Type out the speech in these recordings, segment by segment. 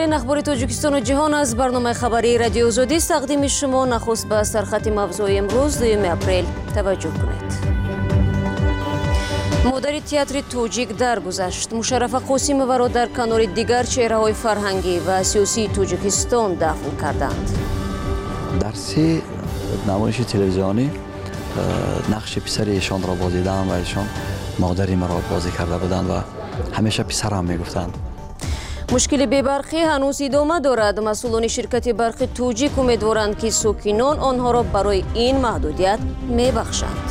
آخرین اخبار تاجیکستان و جهان از برنامه خبری رادیو آزادی است. تقدیم شما نخست به سرخط موضوع امروز 2 اپریل توجه کنید. مادر تئاتر توجیک درگذشت. مشرف قاسیمова را در کنار دیگر چهره‌های فرهنگی و سیاسی تاجیکستان دفن کردند. در 3 نمایش تلویزیونی نقش پسر ایشان را بازی دادم و ایشان مادری مرا بازی کرده بودند و همیشه پسرم میگفتند. مشکل بی‌برقی هنوز ادامه دارد. مسئولان شرکت برق توجیک امیدوارند که ساکنان آنها را برای این محدودیت میبخشند.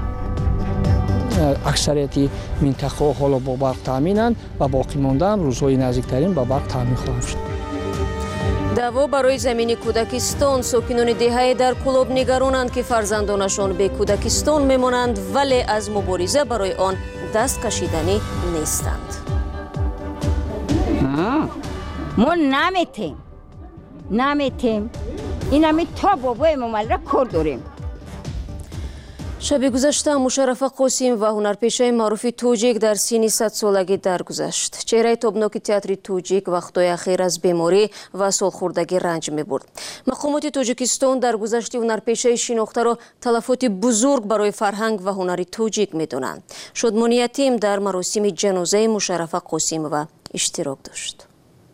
اکثریت منطقه حالا با برق تامینند و باقی ماندن روزهای نزدیکترین با برق تامین خواهد شد. دعوا برای زمین کودکستان. ساکنان دهه در کلاب نگرانند که فرزندانشان به کودکستان میمانند ولی از مبارزه برای آن دست کشیدنی نیستند. ما نمیتیم این همه تا بابای ممال را کار داریم. شب گذشته مشرف قاسیم و هنرپیشه معروف توجیک در سن 100 سالگی درگذشت. چهره تابناک تئاتر توجیک وقتهای اخیر از بیماری و سالخوردگی رنج می‌برد. مقامات تاجیکستان در گذشت هنرپیشه شناخته را تلفات بزرگ برای فرهنگ و هنر توجیک می‌دانند. شادمانی یتیم در مراسم جنازه مشرف قاسیمova اشتراک داشت.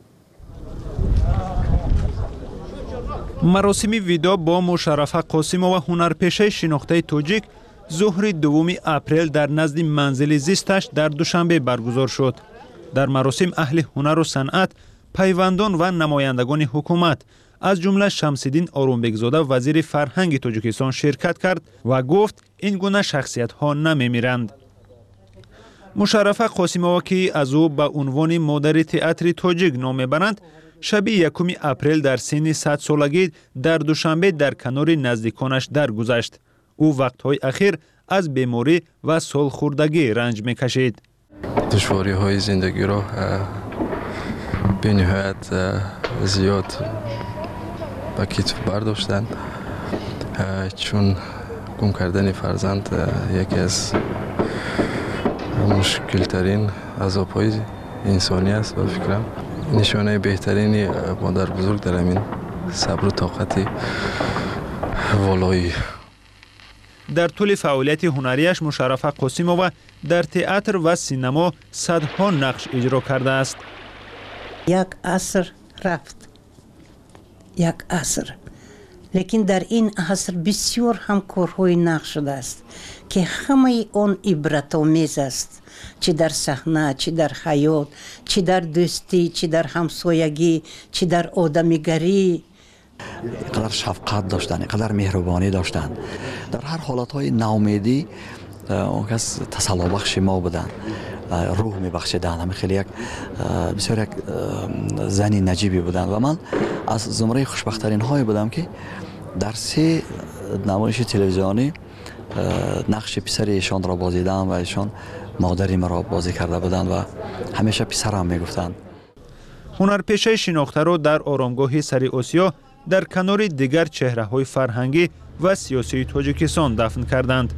مراسم ویدا با مشرف قاسیمova هنرپیشه شناخته توجیک ظهر 2 اپریل در نزد منزل زیستش در دوشنبه برگزار شد. در مراسم اهل هنر و صنعت، پیوندان و نمایندگان حکومت از جمله شمس‌الدین آرومبگزاده وزیر فرهنگ تاجیکستان شرکت کرد و گفت این گونه شخصیت ها نمیمیرند. مشرف قاسیمova که از او به عنوان مادر تئاتر توجیک نام میبرند، شب 1 اپریل در سن 100 سالگی در دوشنبه در کنار نزدیکانش درگذشت. او وقتهای اخیر از بیماری و سالخوردگی رنج میکشید. دشواری‌های زندگی را به نهایت زیاد به کتف برداشتند، چون گم کردن فرزند یکی از مشکل‌ترین عذاب‌های انسانی است و فکرم نشانه بهترین مادر بزرگ در همین صبر و طاقت والایی. در طول فعالیت هنریش مشرف قاسیمova در تئاتر و سینما صدها نقش اجرا کرده است. یک عصر رفت، یک عصر، لیکن در این عصر بسیار هم کارهای نقش شده است که همه آن عبرت‌آمیز است، چه در صحنه، چه در حیات، چه در دوستی، چه در همسایگی، چه در آدمیگری. قدر شفقت داشتن، قدر مهربانی داشتن. در هر حالتهای ناامیدی اون کس تسلی بخش ما بودن، روح میبخشیدن. همه خیلی بسیار یک زنی نجیبی بودن و من از زمره خوشبخت‌ترین های بودم که در 3 نمایش تلویزیونی نقش پسر ایشان را بازی دادم و ایشان مادری مرا بازی کرده بودند و همیشه پسرم میگفتند. هنرپیشه شناخته را در آرامگاه سر آسیا در کنار دیگر چهره‌های فرهنگی و سیاسی تاجیکستان دفن کردند.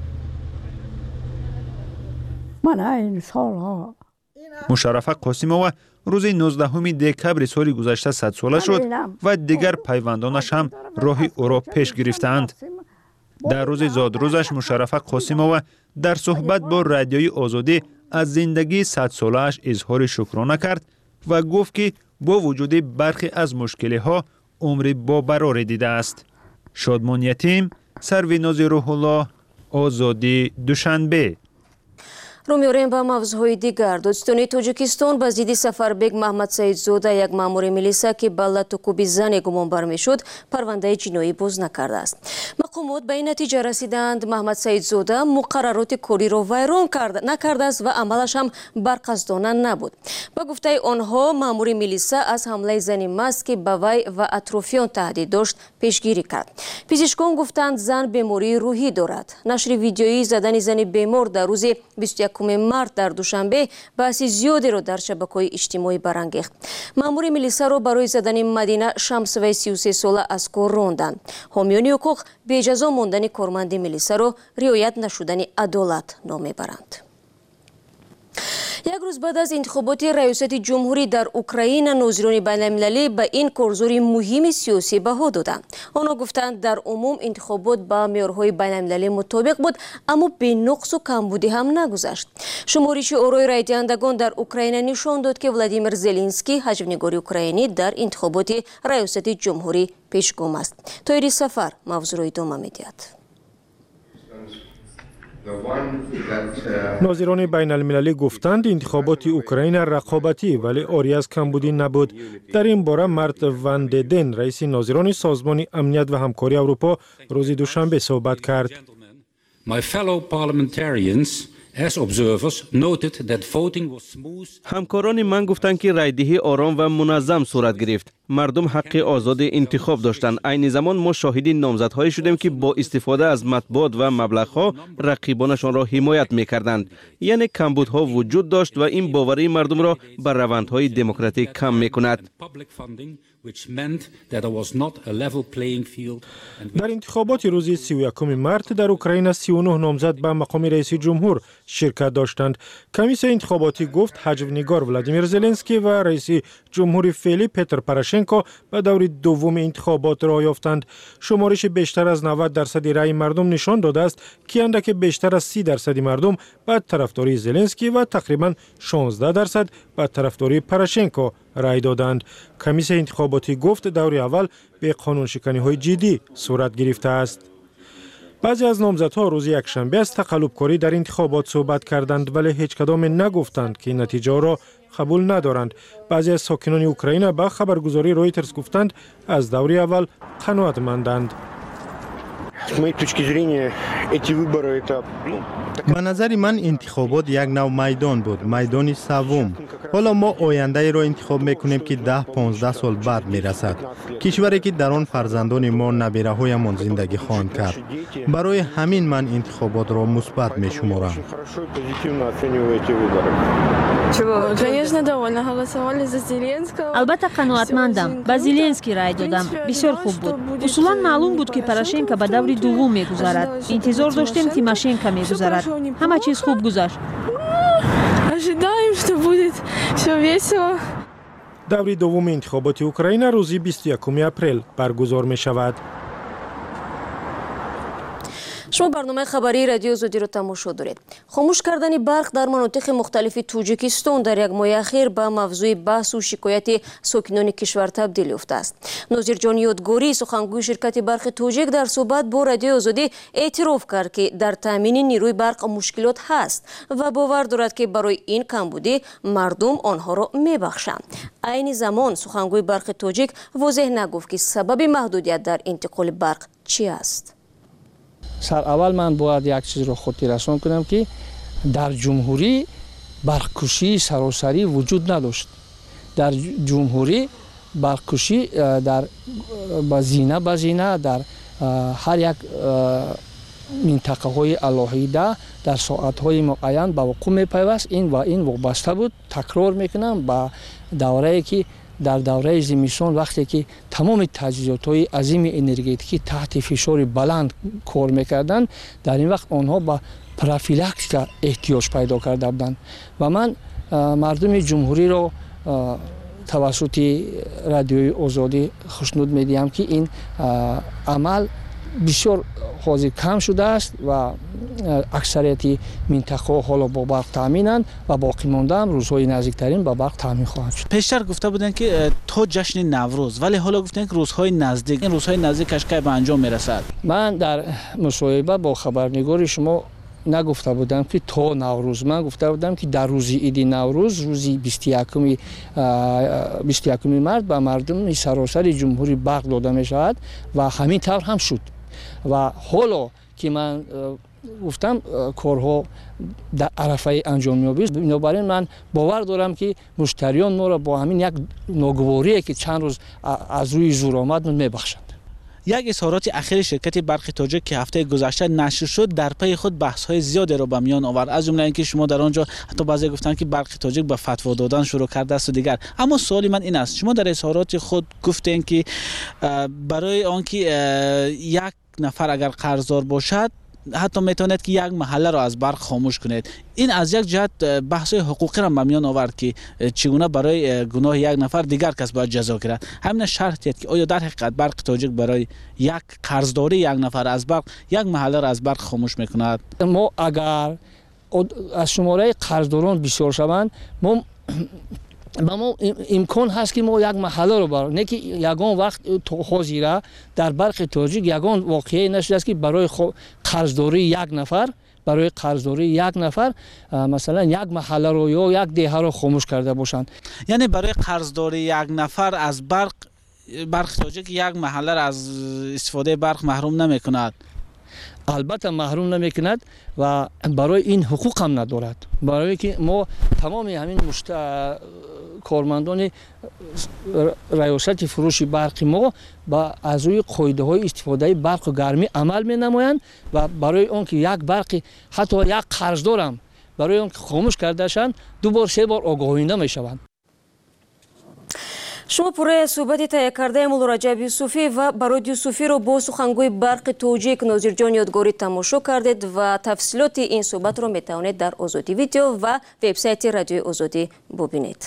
مشرف قاسیمova روز 19 دکبر سال گذشته 100 ساله شد و دیگر پیوندانش هم راه او را پیش گرفتند. در روز زادروزش مشرف قاسیمova در صحبت با رادیوی آزادی از زندگی 100 ساله‌اش اظهار شکرانه کرد و گفت که با وجود برخی از مشکل‌ها عمر با برار دیده است. شادمان یتیم، سرویناز روح الله، آزادی، دوشنبه. رو می‌آوریم به موضوعهای دیگر. دادستانی تاجیکستان به ضد سفربگ محمد سعیدزاده، یک مأمور میلیسا که به لطوکوبی زن گمانبر میشد، پرونده جنایی باز نکرده است. مقامات به این نتیجه رسیدند محمد سعیدزاده مقررات کاری را ویران نکرده است و عملش هم برقصدانه نبود. به گفته آنها مأمور میلیسا از حمله زنی مست که به وی و اطرافیان تهدید داشت پیشگیری کرد. پزشکان گفتند زن بیماری روحی دارد. نشر ویدیویی زدن زن بیمار در روز 21 مارت در دوشنبه بحث زیادی را در شبکه‌های اجتماعی برانگیخت. مأمور میلیسا را برای زدن مدینه شمسوی 33 ساله از کار راندند. حامیان حقوق به جزا ماندن کارمند میلیسا را رعایت نشدن عدالت نام میبرند. یک روز بعد از انتخابات ریاست جمهوری در اوکراین، ناظران بین‌المللی به این کارزار مهم سیاسی بها دادند. آنها گفتند در عموم انتخابات با معیارهای بین‌المللی مطابق بود، اما به نقص و کمبودی هم نگذشت. شمارش آرای رای دهندگان در اوکراین نشان داد که ولادیمیر زلنسکی، حجم‌نگار اوکراینی، در انتخابات ریاست جمهوری پیشگام است. تایری سفر موضوع را ادامه می‌دهد. ناظران بین المللی گفتند انتخابات اوکراین رقابتی ولی عاری از کمبودی نبود. در این باره مارت وان ددن، رئیس ناظران سازمان امنیت و همکاری اروپا، روز دوشنبه صحبت کرد. همکاران من گفتند که رایدهی آرام و منظم صورت گرفت. مردم حق آزاد انتخاب داشتند. عین زمان ما شاهد نامزدهایی شدیم که با استفاده از مطبوعات و مبلغها رقیبانشان را حمایت می‌کردند. یعنی کمبودها وجود داشت و این باوری مردم را بر روندهای دموکراتیک کم می‌کند. در انتخابات روز 31 مارت در اوکراین 39 نامزد به مقام رئیس جمهور شرکت داشتند. کمیسیون انتخاباتی گفت حجم‌نگار ولادیمیر زلنسکی و رئیس جمهوری فعلی پتر پروشنکو به دور دوم انتخابات راه یافتند. شمارش بیشتر از 90% رای مردم نشان داده است که اندک بیشتر از 30% مردم به طرفداری زلنسکی و تقریبا 16% به طرفداری پروشنکو رای دادند. کمیسیون انتخاباتی گفت دور اول به قانون شکنی های جدی صورت گرفته است. بعضی از نامزدها روز یکشنبه از تقلبکاری در انتخابات صحبت کردند ولی هیچ کدام نگفتند که نتیجه را قبول ندارند. بعضی از ساکنان اوکراین به خبرگزاری رویترز گفتند از دور اول قناعتمندند. به نظر من انتخابات یک نوع میدان بود، میدان سوم. حالا ما آینده را انتخاب میکنیم که 10-15 سال بعد میرسد. کشوری که در آن فرزندان ما نبیره هایمان زندگی خواهند کرد. برای همین من انتخابات را مثبت میشمارم. البته قناعتمندم. به زلنسکی رای دادم. بسیار خوب بود. اصولا معلوم بود که پروشنکو به دور دوم میگذارد. انتظار داشتیم تیماشنکو میگذارد. همه چیز خوب گذشت. دور دوم انتخابات اوکراین روز 21 اپریل برگزار می شود. شما برنامه خبری رادیو آزادی را تماشا دارید. خاموش کردن برق در مناطق مختلف توجیکستان در یک ماه اخیر به موضوع بحث و شکایت ساکنان کشور تبدیل یافته است. ناظر جان یادگاری، سخنگوی شرکت برق توجیک، در صحبت با رادیو آزادی اعتراف کرد که در تامین نیروی برق مشکلات هست و باور دارد که برای این کمبودی مردم آنها را میبخشند. عین زمان سخنگوی برق توجیک واضح نگفت که سبب محدودیت در انتقال برق چی است. سر اول من باید یک چیز رو خاطر رسان کنم که در جمهوری برقکشی سراسری وجود نداشت. در جمهوری برقکشی در بزینه در هر یک منطقه های علاهیده در ساعت های معین به وقوع میپیوست. این وابسته بود. تکرار میکنم با دوره‌ای که در دوره زمستان وقتی که تمام تجهیزات‌های عظیم انرژتیکی تحت فشار بلند کار می‌کردند، در این وقت آنها با پروفیلاکتیک احتیاج پیدا کرده بودند و من مردم جمهوری را توسط رادیوی آزادی خوشنود می‌دهم که این عمل بسیار حاضر کم شده است و اکثریت منطقه حالا با برق تامینند و باقی مانده هم روزهای نزدیکترین با برق تامین خواهند شد. پیشتر گفته بودند که تا جشن نوروز، ولی حالا گفتند که روزهای نزدیک، این روزهای نزدیکش کی به انجام میرسد؟ من در مصاحبه با خبرنگار شما نگفته بودم که تا نوروز، من گفته بودم که در روز عید نوروز، روز 21 مارت به مردم سراسر جمهوری برق داده می شود و همین طور هم شد. و حالا که من گفتم کارها در عرفه انجام یابی، بنابراین من باور دارم که مشتریان ما را با همین یک ناگواری که چند روز از روی زور آمد میبخشند. یک اظهارات اخیر شرکت برق توجیک که هفته گذشته نشر شد در پی خود بحث‌های زیادی را به میان آورد. از جمله اینکه شما در آنجا حتی بعضی گفتن که برق توجیک به فتوا دادن شروع کرده است و دیگر. اما سوالی من این است، شما در اظهارات خود گفتین که برای آنکه یک نفر اگر قرضدار باشد حتی میتونید که یک محله را از برق خاموش کنید. این از یک جهت بحث حقوقی را به میان آورد که چگونه برای گناه یک نفر دیگر کس باید جزا گیرد. همین شرطیه که آیا در حقیقت برق تاجیک برای یک قرضداری یک نفر از برق یک محله را از برق خاموش میکند؟ ما اگر از شماره قرضداران بسیار شوند ما امکان هست که ما یک محله رو برای نه که یگان وقت حاضره در برق تاجیک یگان واقعه نشده است که برای قرضداری یک نفر مثلا یک محله رو یا یک دهه رو خاموش کرده باشند. یعنی برای قرضداری یک نفر از برق تاجیک یک محله را از استفاده برق محروم نمی کند؟ البته محروم نمی کند و برای این حقوق هم ندارد. برای که ما تمام همین کارمندان ریاست فروش برق ما با از روی قاعده های استفاده برق و گرمی عمل می نمایند و برای اون که یک برق حتی یک قرضدار هم برای اون که خاموش کرده شند 2 بار 3 بار آگاهانده می شوند. شما پوره صحبتی تهیه کرده مولا رجب یوسفی و برود یوسفی رو با سخنگوی برق توجیک ناظر جان یادگاری تماشا کردید و تفصیلات این صحبت رو میتوانید در آزادی ویدیو و وبسایت رادیو آزادی ببینید.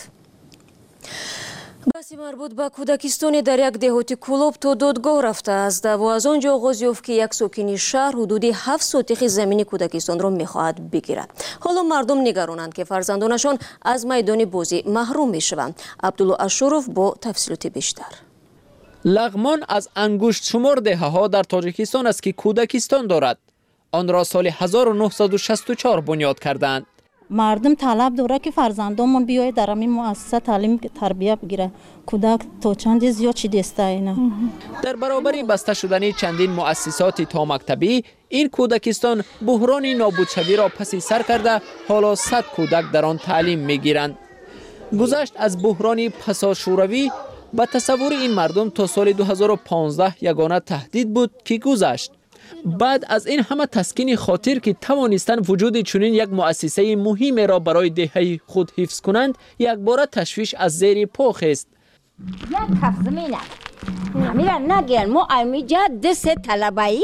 بحثی مربوط به کودکستانی در یک دهاتی کلوب تا دادگاه رفته است و از آنجا آغاز یافت که یک ساکن شهر حدودی 7 سوتیق زمین کودکستان را میخواهد بگیرد. حالا مردم نگرانند که فرزندانشان از میدان بازی محروم میشوند. عبدالله اشرف با تفصیلات بیشتر. لغمان از انگشت شمار دهه‌ها در تاجیکستان است که کودکستان دارد. آن را سال 1964 بنیاد کردند. مردم طلب داره که فرزندامون بیاید در همین مؤسسه تعلیم تربیت بگیره. کودک تا چند زیاد چی دسته اینا. در برابر بسته شدن چندین مؤسسات تا مکتبی، این کودکستان بحران نابودشوی را پس سر کرده حالا 100 کودک در آن تعلیم میگیرند. گذشت از بحران پسا شوروی به تصور این مردم تا سال 2015 یگانه تهدید بود که گذشت. بعد از این همه تسکین خاطر که توانستن وجود چنین یک مؤسسه مهم را برای دهه خود حفظ کنند، یک بار تشویش از زیر پا خست. یک کف زمینه میرن نگیرن. ما امیجا دست طلبایی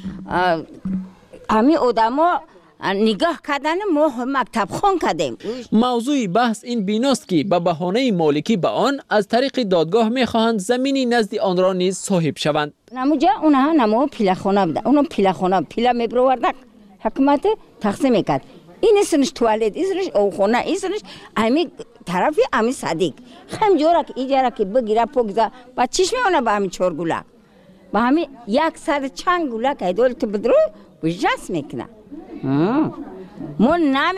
امی آدما نگاه کردن ما مکتب خان کردیم. موضوع بحث این بیناست که به بهانه مالکی به آن از طریق دادگاه میخواهند زمینی نزد آن را نیز صاحب شوند. نموجا اونها نمو پیله خانه بوده. اونم پیله خانه پیله میبروردن حکومت تقسیم میکرد. این اسمش توالت، اسمش او خانه، اسمش امی طرفی امی صدیق. خم جورا که ایجارا که بگیره پوگزا با چیش میونه با امی چورگولا با امی 100 چند گولا که دولت بدرو بجاس میکنه. ما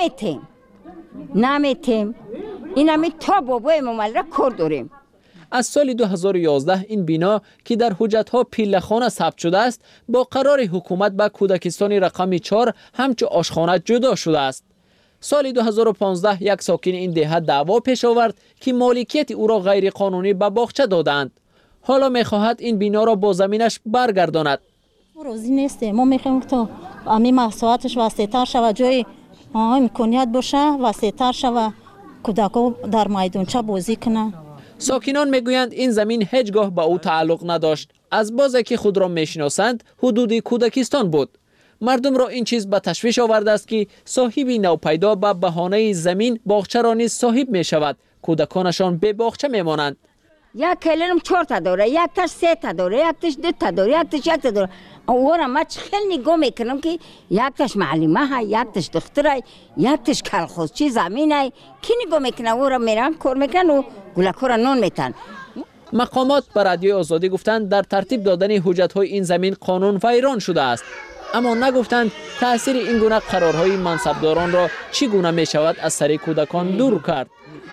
نمیتیم این همی تا بابای ممال را کار داریم. از سال 2011 این بنا که در حجت‌ها پیله‌خانه ثبت شده است با قرار حکومت به کودکستان رقم 4 همچو آشخانه جدا شده است. سال 2015 یک ساکن این دهه دعوا پیش آورد که مالکیت او را غیر قانونی به باغچه دادند. حالا می‌خواهد این بنا را با زمینش برگرداند. روزی نیسته. ما میخوایم تا امی محصولاتش وسیع‌تر شود، جای امکانیت باشه وسیع‌تر شود، کودک‌ها در میدانچه بازی کنن. ساکنان میگویند این زمین هیچگاه به او تعلق نداشت. از بازی که خود را میشناسند حدود کودکستان بود. مردم را این چیز به تشویش آورده است که صاحبی نوپیدا به بهانه زمین باغچه را نیز صاحب می شود. کودکانشان به باغچه میمانند. یک کلنم 4 تا داره، یک تاش 3 تا داره، یک تاش 2 تا داره، یک تاش 1 تا داره. اون ما خیلی نگاه میکنم که یک تاش معلمه های، یک تاش دختره، یک تاش کلخوزچی زمینه. کی نگاه میکنه اون را میرن کار میکنن و گلکور نون میتن. مقامات به رادیو آزادی گفتند در ترتیب دادن حجت‌های این زمین قانون ویران شده است. اما نگفتند تأثیر این گونه قرارهای منصبداران را چگونه می شود از سر کودکان دور کرد.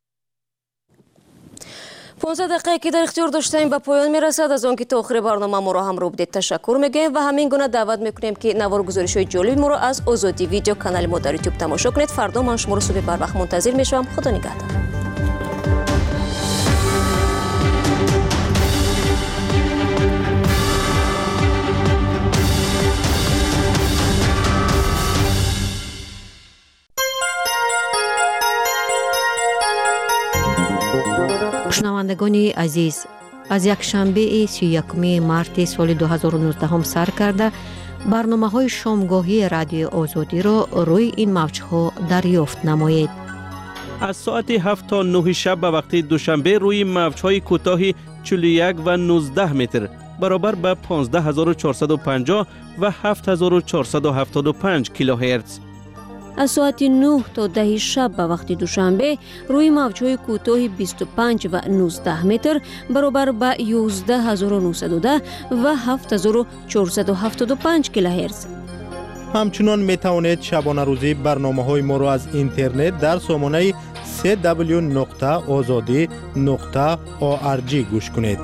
15 دقیقه که در اختیار داشتیم به پایان میرسد. از آنکه تا آخر برنامه ما را همراه بودید تشکر میگیم و همین گونه دعوت میکنیم که نوار گزارش های جالب ما را از آزادی ویدیو کانال ما در یوتیوب تماشا کنید. فردا من شما را صبح بر وقت منتظر میشم. خدا نگهدار. شنوندگان عزیز، از یک شنبه 31 مارت سال 2019 سر کرده برنامه‌های شامگاهی رادیو آزادی را روی این موج‌ها دریافت نمایید. از ساعت 7 تا 9 شب به وقت دوشنبه روی موج‌های کوتاه 41 و 19 متر برابر به 15450 و 7475 کیلوهرتز. از ساعت 9 تا 10 شب به وقت دوشنبه روی موج‌های کوتاه 25 و 19 متر برابر به 11910 و 7475 کیلوهرتز. همچنان می توانید شبانه روزی برنامه‌های ما را از اینترنت در سامانه www.azadi.org گوش کنید.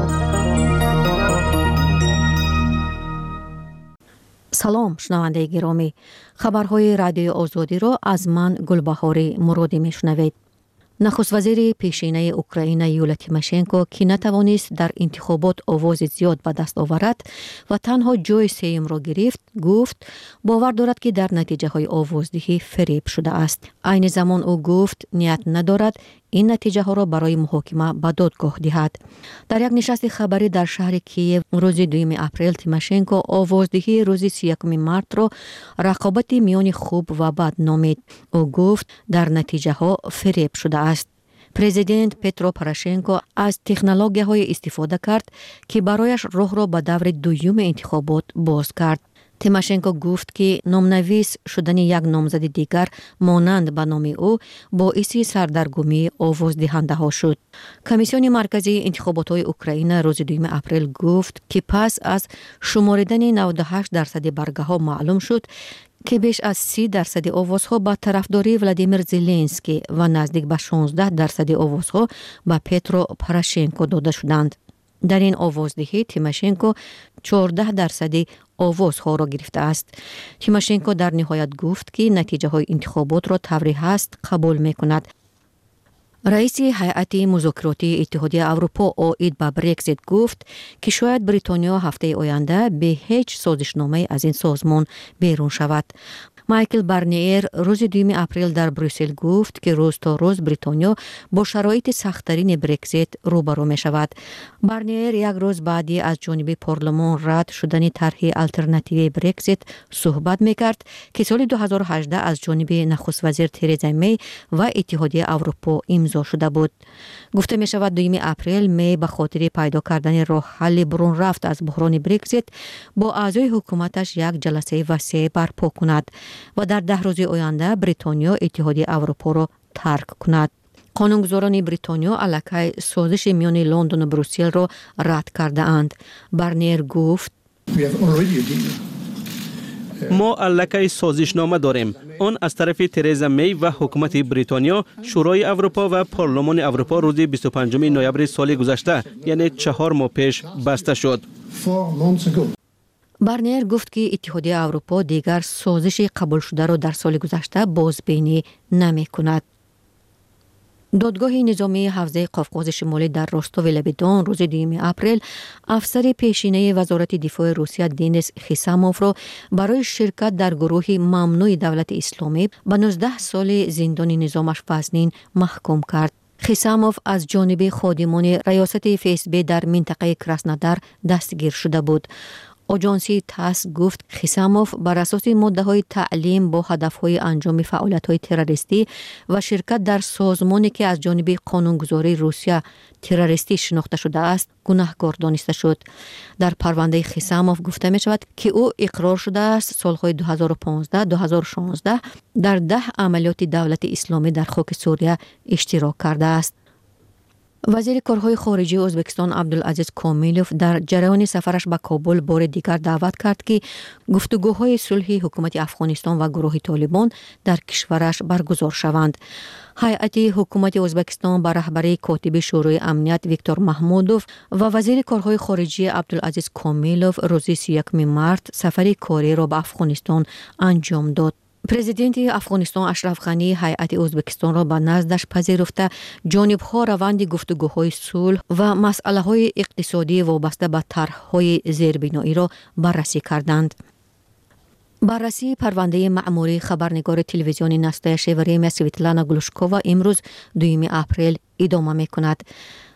سلام شنونده گرامی، خبرهای رادیو آزادی را از من گلبهاری مرادی میشنوید. نخست وزیر پیشینه اوکراین یولیا تیماشنکو که نتوانست در انتخابات آواز زیاد به دست آورد و تنها جای سوم را گرفت، گفت باور دارد که در نتیجه های آوازدهی فریب شده است. عین زمان او گفت نیت ندارد این نتیجه ها را برای محاکمه به دادگاه دهد. در یک نشست خبری در شهر کییو روز 2 اپریل تیماشنکو آوازدهی روز 31 مارت را رقابت میان خوب و بد نامید. او گفت در نتیجه ها فریب شده است. پرزیدنت پترو پروشنکو از تکنولوژی های استفاده کرد که برایش راه را به دور دوم انتخابات باز کرد. تیماشنکو گفت که نامنویس شدن یک نامزد دیگر مانند به نام او باعث سردرگمی آوازدهنده ها شد. کمیسیون مرکزی انتخابات های اوکراین روز 2 اپریل گفت که پس از شماردن 98% برگه ها معلوم شد که بیش از 30% آوازها به طرفداری ولادیمیر زلنسکی و نزدیک به 16% آوازها به پترو پروشنکو داده شدند. در این آوازدهی تیماشنکو 14% آوازها را گرفته است. تیماشنکو در نهایت گفت که نتیجه های انتخابات را طوری هست قبول می کند. رئیس هیئت مذاکراتی اتحادیه اروپا عاید به برگزیت گفت که شاید بریتانیا هفته آینده به هیچ سازشنامه از این سازمان بیرون شود. مایکل بارنیر روز 2 اپریل در بروسل گفت که روز تا روز بریتانیا با شرایط سخت‌ترین برگزیت روبرو می شود. بارنیر یک روز بعدی از جانب پارلمان رد شدن طرح آلترناتیوی برگزیت صحبت می کرد که سال 2018 از جانب نخست وزیر ترزا می و اتحادیه اروپا امضا شده بود. گفته می شود 2 اپریل می به خاطر پیدا کردن راه حل برون رفت از بحران برگزیت با اعضای حکومتش یک جلسه وسیع برپا کند و در 10 روز آینده بریتانیا اتحادیه اروپا را ترک کند. قانونگذاران بریتانیا علیه سازش میان لندن و بروسل را رد کرده اند. بارنیر گفت ما علیه سازشنامه داریم. آن از طرف ترزا می و حکومت بریتانیا، شورای اروپا و پارلمان اروپا روز 25 نوامبر سال گذشته یعنی 4 ماه پیش بسته شد. بارنیر گفت که اتحادیه اروپا دیگر سازش قبول شده را در سال گذشته بازبینی نمی کند. دادگاه نظامی حوزه قفقاز شمالی در رستاو لبیدان روز 2 اپریل افسر پیشینه وزارت دفاع روسیه دنیس خیساموف را برای شرکت در گروه ممنوع دولت اسلامی به 19 سال زندان نظامش وزنین محکوم کرد. خیساموف از جانب خادمان ریاست FSB در منطقه کراسنودار دستگیر شده بود. آژانسی تاس گفت خیساموف بر اساس ماده‌های تعلیم با هدف‌های انجام فعالیت‌های تروریستی و شرکت در سازمانی که از جانب قانونگذاری روسیه تروریستی شناخته شده است گناهکار دانسته شد. در پرونده خیساموف گفته می‌شود که او اقرار شده است سال‌های 2015-2016 در 10 عملیات دولت اسلامی در خاک سوریه اشتراک کرده است. وزیر کارهای خارجه ازبکستان عبدالعزیز کامیلوف در جریان سفرش به کابل بار دیگر دعوت کرد که گفتگوهای صلح حکومت افغانستان و گروه طالبان در کشورش برگزار شوند. هیئت حکومت ازبکستان به رهبری کاتب شورای امنیت ویکتور محمودوف و وزیر کارهای خارجه عبدالعزیز کامیلوف روز 31 مارت سفر کاری را به افغانستان انجام داد. پرزیدنت افغانستان اشرف غنی هیئت ازبکستان را به نزدش پذیرفته جانب‌ها روند گفتگوهای صلح و مسائل اقتصادی وابسته به طرح‌های زیربنایی را بررسی کردند. بررسی پرونده مأموری خبرنگار تلویزیون ناستایش وریم سویتلانا گلوشکووا امروز 2 اپریل ادامه می‌کند.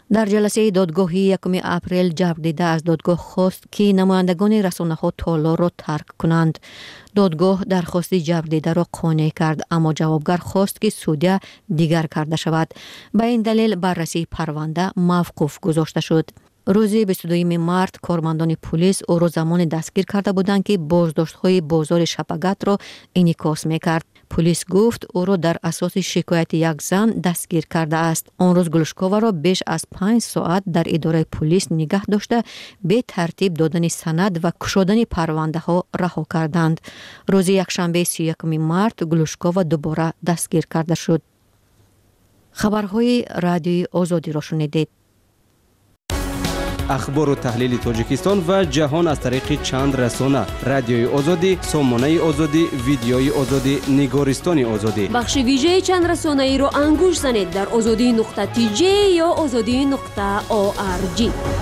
در جلسه دادگاهی 1 اپریل جبردیده از دادگاه خواست که نمایندگان رسانه‌ها تالار را ترک کنند. دادگاه درخواست جبردیده را قانع کرد، اما جوابگر خواست که سودیه دیگر کرده شود. به این دلیل بررسی پرونده موقوف گذاشته شد. روز 22 مارت کارمندان پلیس او را زمان دستگیر کرده بودند که بازداشت‌های بازار شپگت را انعکاس می‌کرد. پلیس گفت او را در اساس شکایت یک زن دستگیر کرده است. آن روز گلوشکووا را بیش از 5 ساعت در اداره پلیس نگه داشته به ترتیب دادن سند و گشودن پرونده ها رها کردند. روز یکشنبه 31 مارت گلوشکووا دوباره دستگیر کرده شد. خبرهای رادیوی آزادی را شنیدید. اخبار و تحلیل تاجیکستان و جهان از طریق چند رسانه: رادیوی آزادی، سامانه آزادی، ویدیوی آزادی، نگارستان آزادی. بخش ویژه چند رسانه ای رو انگوش زنید در azadi.tj یا azadi.org.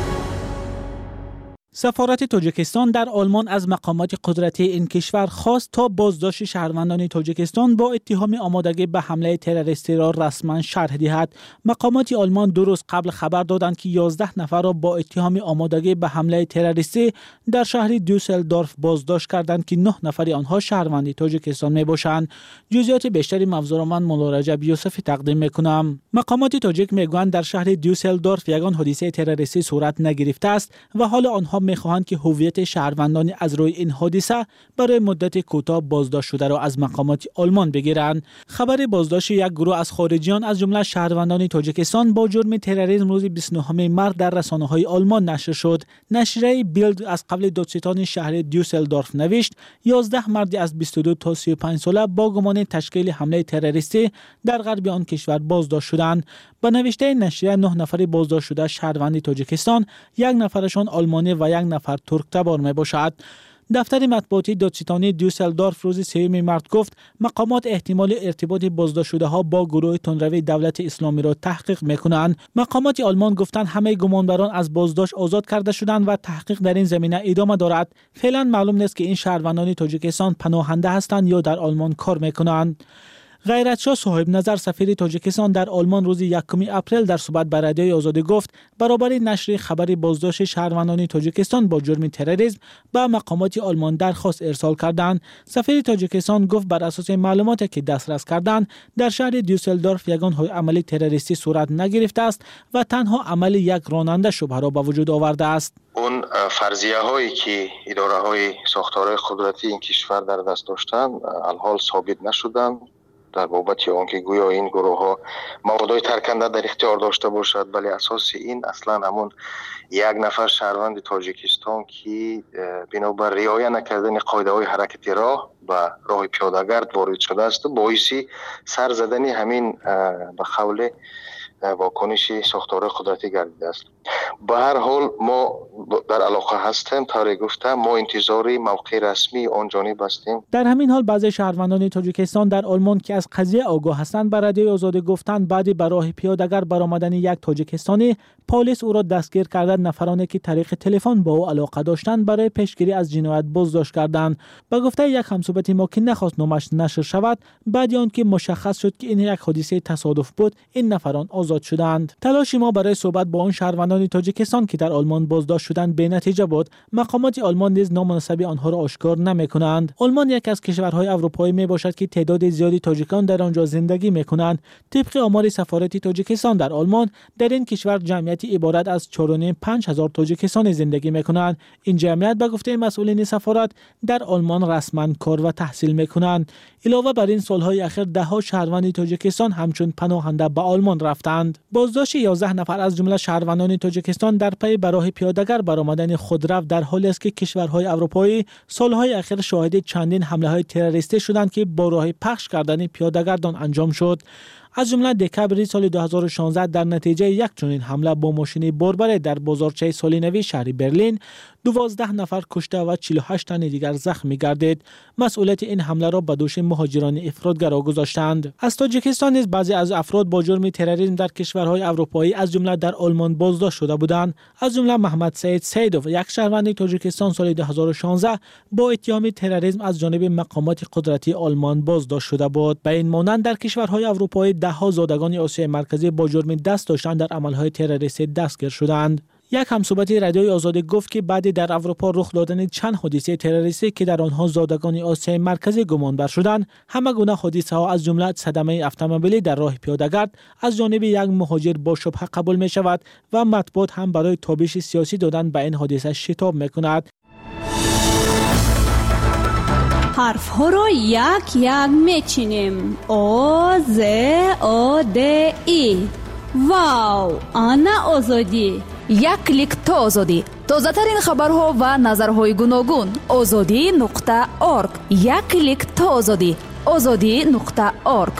سفارت تاجیکستان در آلمان از مقامات قدرتی این کشور خواست تا بازداشت شهروندان تاجیکستان با اتهام آمادگی به حمله تروریستی را رسما شرح دهد. مقامات آلمان 2 روز قبل خبر دادند که 11 نفر را با اتهام آمادگی به حمله تروریستی در شهر دوسلدورف بازداشت کردند که 9 نفر آنها شهروند تاجیکستان میباشند. جزئیات بیشتری موضوع من مولا رجب یوسفی تقدیم میکنم. مقامات تاجیک میگویند در شهر دوسلدورف یگان حادثه تروریستی صورت نگرفته است و حالا آنها میخواهند که هویت شهروندان از روی این حادثه برای مدت کوتاه بازداشت شده را از مقامات آلمان بگیرند. خبر بازداشت یک گروه از خارجیان از جمله شهروندان تاجیکستان با جرم تروریسم روز 29 مارس در رسانه‌های آلمان نشر شد. نشریه بیلد از قبل دادستان شهر دوسلدورف نوشت 11 مرد از 22 تا 35 ساله با گمان تشکیل حمله تروریستی در غرب آن کشور بازداشت شدند. با نوشته نشریه 9 نفر بازداشت شده شهروند تاجیکستان، 1 نفرشان آلمانی و 1 نفر ترک تبار می باشد. دفتر مطبوعاتی دادستانی دوسلدورف روز 3 مارس گفت مقامات احتمال ارتباط بازداشت شده ها با گروه تندروی دولت اسلامی را تحقیق میکنند. مقامات آلمان گفتند همه گمانبران از بازداشت آزاد کرده شدند و تحقیق در این زمینه ادامه دارد. فعلا معلوم نیست که این شهروندان تاجیکستان پناهنده هستند یا در آلمان کار میکنند. غیرتشاه صاحب نظر سفیر تاجیکستان در آلمان روز 1 اپریل در صحبت با رادیوی آزادی گفت برابر نشر خبر بازداشت شهروندان تاجیکستان با جرم تروریسم به مقامات آلمان درخواست ارسال کردند. سفیر تاجیکستان گفت بر اساس معلوماتی که دسترس کردند در شهر دوسلدورف یگان عمل تروریستی صورت نگرفته است و تنها عمل یک راننده شبهه را به وجود آورده است. اون فرضیه هایی که اداره های ساختار قدرتی این کشور در دست داشتند الحال ثابت نشدند در بابت آنکه گویا این گروه ها موادهای ترکنده در اختیار داشته باشد، ولی اساس این اصلا همون 1 نفر شهروند تاجیکستان که بنابر رعایت نکردن قاعده های حرکت راه و راه پیاده‌گرد وارد شده است باعث سر زدن همین به قول واکنش ساختار قدرتی گردیده است. به هر حال ما در علاقه هستیم، طوری گفتم ما انتظاری موقع رسمی آن جانب هستیم. در همین حال بعضی شهروندان تاجیکستان در آلمان که از قضیه آگاه هستند به رادیوی آزادی گفتند بعد به راه پیاده‌گر برآمدن یک تاجیکستانی پلیس او را دستگیر کرده. نفرانی که طریق تلفن با او علاقه داشتند برای پیشگیری از جنایت بازداشت کردند. با گفته یک همصحبت ما که نخواست نامش نشر شود، بعد آن که مشخص شد که این یک حادثه تصادف بود این نفران آزاد شدند. تلاش ما برای صحبت با آن شهروندان تاجیکستان که در آلمان بازداشت شدند بی نتیجه بود. مقامات آلمان نیز نامناسبی آنها را آشکار نمی‌کنند. آلمان یک از کشورهای اروپایی میباشد که تعداد زیادی تاجیکان در آنجا زندگی می‌کنند. طبق آمار سفارت تاجیکستان در آلمان در این کشور جمعیتی عبارت از 4.5 هزار تاجیکستانی زندگی می‌کنند. این جمعیت به گفته مسئولین سفارت در آلمان رسما کار و تحصیل می‌کنند. علاوه بر این سالهای اخیر ده‌ها شهروند تاجیکستان همچون پناهنده به آلمان رفتند. بازداشت 11 نفر از جمله شهروندان تاجیکستان در پی به راه پیاده‌گر برآمدن خودرو در حالی است که کشورهای اروپایی سالهای اخیر شاهد چندین حمله‌های تروریستی شدند که با راه پخش کردن پیاده‌گردان انجام شد. از جمله دکبر سال 2016 در نتیجه یک چنین حمله با ماشین بربره در بازارچه سالینوی شهر برلین 12 نفر کشته و 48 تن دیگر زخمی گردید. مسئولیت این حمله را به دوش مهاجران افراطگرا گذاشتند. از تاجیکستان نیز بعضی از افراد با جرم تروریسم در کشورهای اروپایی از جمله در آلمان بازداشت شده بودند. از جمله محمد سعید سیدوف یک شهروند تاجیکستان سال 2016 با اتهام تروریسم از جانب مقامات قدرتی آلمان بازداشت شده بود. به این مانند در کشورهای اروپایی ده‌ها زادگان آسیای مرکزی با جرم دست داشتن در عملهای تروریستی دستگیر شدند. یک همصحبت رادیوی آزادی گفت که بعد در اروپا رخ دادن چند حادثه تروریستی که در آنها زادگان آسیای مرکزی گمانبر شدند، همه گونه حادثه ها از جمله صدمه اتومبیلی در راه پیاده‌گرد از جانب یک مهاجر با شبهه قبول می شود و مطبوعات هم برای تابش سیاسی دادن به این حادثه شتاب می کند. حرف ها را یک یک میچینیم. آ ز آ د ای. واو، آنا آزادی. یک کلیک تا آزادی. تازه ترین خبرها و نظرهای گوناگون. azadi.org. یک کلیک تا آزادی. azadi.org.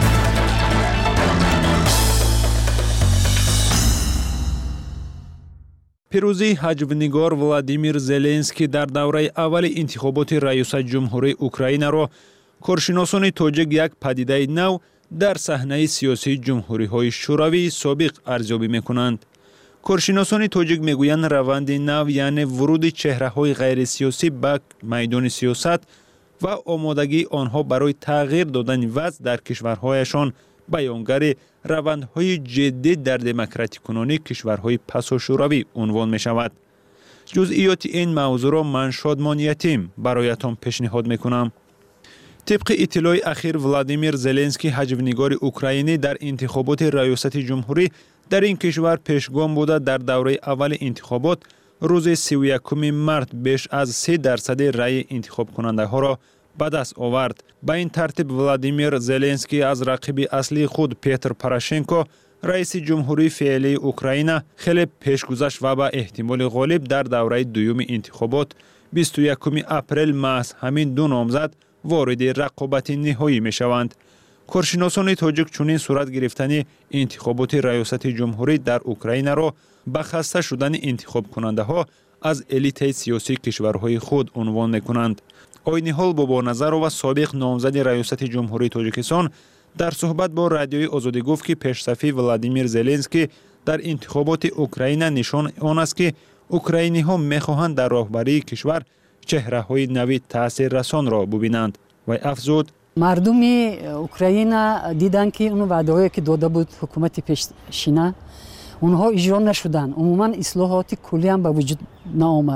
پیروزی حجوینگار ولادیمیر زلنسکی در دوره اول انتخابات ریاست جمهوری اوکراین را کارشناسان تاجیک یک پدیده نو در صحنه سیاسی جمهوری‌های شوروی سابق ارزیابی می‌کنند. کارشناسان تاجیک میگویند روند نو یعنی ورود چهره‌های غیر سیاسی به میدان سیاست و آمادگی آنها برای تغییر دادن وضع در کشورهایشان بیانگر روندهای جدی در دموکراتیک کنانی کشورهای پساشوروی عنوان می شود. جزئیات این موضوع را من شادمان یتیم برایتان پیشنهاد می کنم. طبق اطلاع اخیر ولادیمیر زلنسکی حجوینگار اوکراینی در انتخابات ریاست جمهوری در این کشور پیشگام بوده در دوره اول انتخابات روز 31 مارس بیش از 3% رأی انتخاب کننده ها را به دست آورد. به این ترتیب ولادیمیر زلنسکی از رقیب اصلی خود پیتر پوراشنکو رئیس جمهوری فعلی اوکراین خیلی پیش گذشت و به احتمال غالب در دوره دوم انتخابات 21 اپریل محض همین دو نامزد وارد رقابت نهایی می شوند. کارشناسان تاجیک چنین صورت گرفتن انتخابات ریاست جمهوری در اوکراین را به خسته شدن انتخاب کننده ها از الیت سیاسی کشورهای خود عنوان می کنند. آینی حال با نظر و سابق نامزد ریاست جمهوری تاجیکستان در صحبت با رادیوی آزادی گفت که پیشصفی ولادیمیر زلنسکی در انتخابات اوکراین نشان آن است که اوکراینی ها می خواهند در راهبری کشور چهره های نوی تاثیر رسان را ببینند و افزود مردم اوکراین دیدن که اون وعده‌هایی که داده بود حکومت پیشینه اونها اجرا نشدن. عموما اصلاحات کلی هم به وجود نآمد.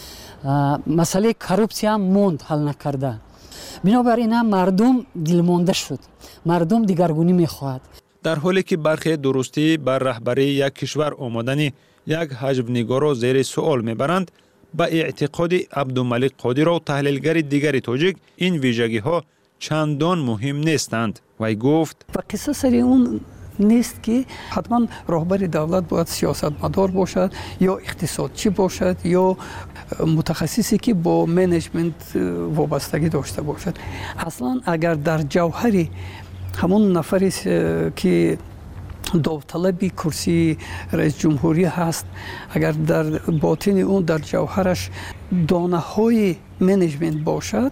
مسئله کروپسیا هم موند حل نکرده. بنابراین مردم دلمانده شد. مردم دیگرگونی میخواهد. در حالی که برخی درستی بر رهبری یک کشور آمدن یک حجوینگار را زیر سوال میبرند، با اعتقاد عبدالملک قادر و تحلیلگر دیگر تاجیک این ویژگی ها چندان مهم نیستند. وی گفت و قصه سری اون نیست که حتما رهبر دولت باید سیاستمدار باشد یا اقتصادچی باشد یا متخصصی که با منیجمنت وابستگی داشته باشد. اصلا اگر در جوهر همون نفری که داوطلبی کرسی رئیس جمهوری هست، اگر در باطن اون در جوهرش دانه های منیجمنت باشد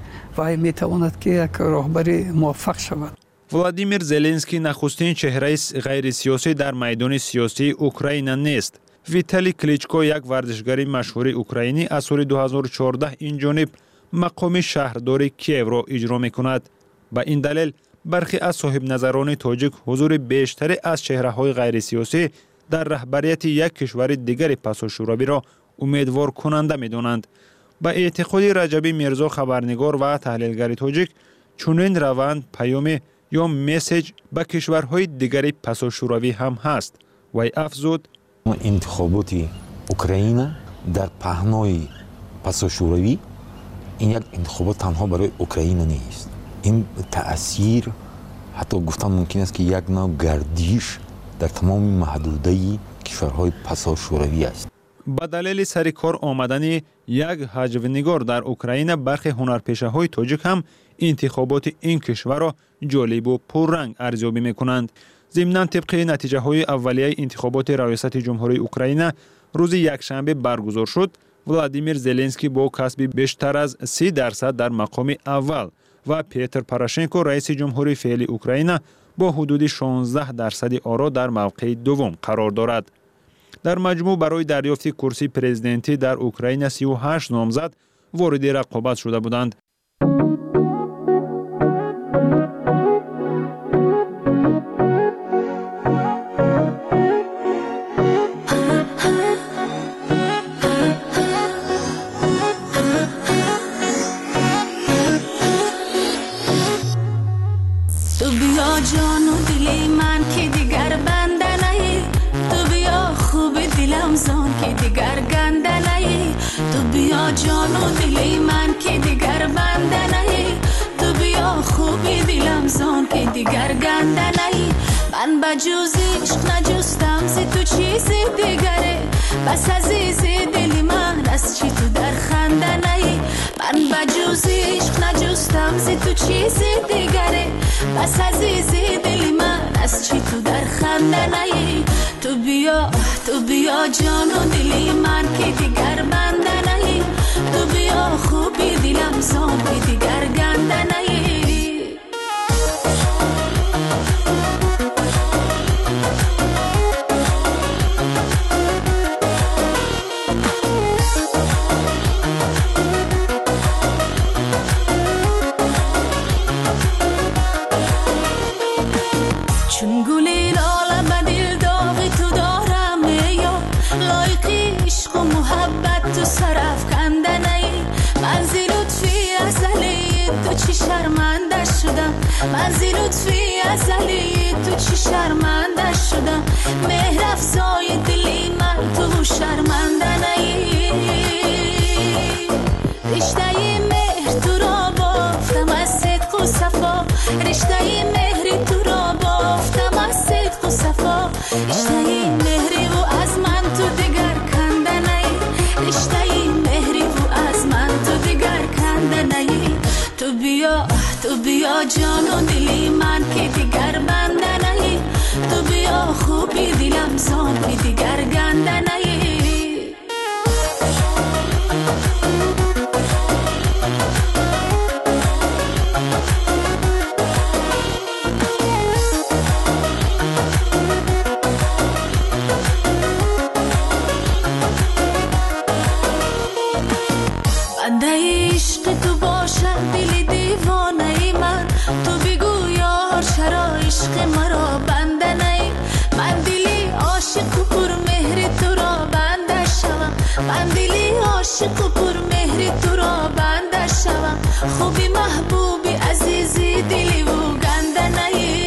و میتواند که یک رهبر موفق شود. ولادیمیر زلنسکی نخستین چهره غیر سیاسی در میدان سیاسی اوکراین نیست. ویتالی کلیچکو یک ورزشگر مشهور اوکراینی از سال 2014 این جانب مقام شهردار کیف را اجرا میکند. به این دلیل برخی از صاحب نظران تاجیک حضور بیشتری از چهره‌های غیر سیاسی در رهبریت یک کشور دیگر پساشوروی را امیدوار کننده می‌دانند. با اعتقاد رجبی میرزا خبرنگار و تحلیلگر تاجیک چنین روند پیام یا مسیج به کشورهای دیگر پساشوروی هم هست. و افزود انتخابات اوکراین در پهنای پساشوروی این یک انتخابات تنها برای اوکراین نیست. این تأثیر حتی گفتن ممکن است که یک نوع گردش در تمام محدوده کشورهای پساشوروی است. با دلیل سر کار آمدن یک حجوینگار در اوکراین برخی هنرپیشه‌های تاجیک هم انتخابات این کشور را جالب و پررنگ ارزیابی می‌کنند. ضمناً طبق نتیجه‌های اولیه انتخابات ریاست جمهوری اوکراین روز یکشنبه برگزار شد، ولادیمیر زلنسکی با کسب بیشتر از 30% در مقام اول و پیتر پوراشنکو رئیس جمهوری فعلی اوکراین با حدود 16% آرا در موقع دوم قرار دارد. در مجموع برای دریافت کرسی پرزیدنتی در اوکراین 38 نامزد وارد رقابت شده بودند. و دلی من که دیگر بنده نهی تو بیا خوبی دلم زان که دیگر گنده نهی من بجوز عشق نجستم زی تو چیزی دیگره بس عزیزی دلی من از چی تو در خنده نهی من بجوز عشق نجستم زی تو چیزی دیگره بس عزیزی دلی من از چی تو در خنده نهی تو بیا جان و دلی من که دیگر بنده نهی تو بیا خوبی دلم زان که دیگر گنده نهی چون گلی لاله به دل داغی تو دارم یا لایقی عشق و محبت تو سرف کنده نی من زی لطفی ازلی تو چی شرمنده شدم من زی لطفی ازلی تو چی شرمنده شدم مهر افزای دلی من تو شرمنده نی رشته مهر تو را بافتم از صدق و صفا رشته مهری تو را بافتم از صدق و صفا رشته مهری و از من تو دیگر کنده نی رشته مهری و از من تو دیگر کنده نی تو بیا جان و دلی من که دیگر بنده نی تو بیا خوبی دلم زان که دیگر گنده نی بنده عشق تو باشد دل دیوانه ای من تو بگو یار چرا عشق مرا بنده نی من دلی عاشق و پر مهر تو را بنده شوم من دلی عاشق و پر مهر تو را بنده شوم خوبی محبوبی عزیزی دلی و گنده نی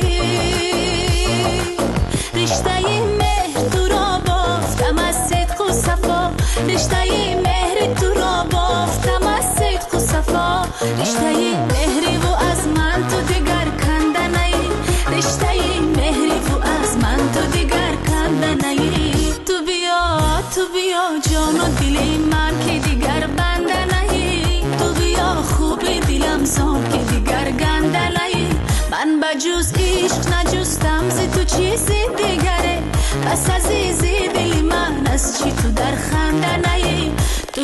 رشته مهر تو را بافتم از صدق و صفا رشته مهر تو را بافتم از صدق و صفا رشته مهری و از من تو دیگر کنده نی رشته مهری و از من تو دیگر کنده نی تو بیا جان و دلی من که دیگر بنده نی تو بیا خوبی دلم زان که دیگر گنده نی من بجوز عشق نجستم زی تو چیزی دیگره بس عزیزی دلی من از چی تو در خنده نی تو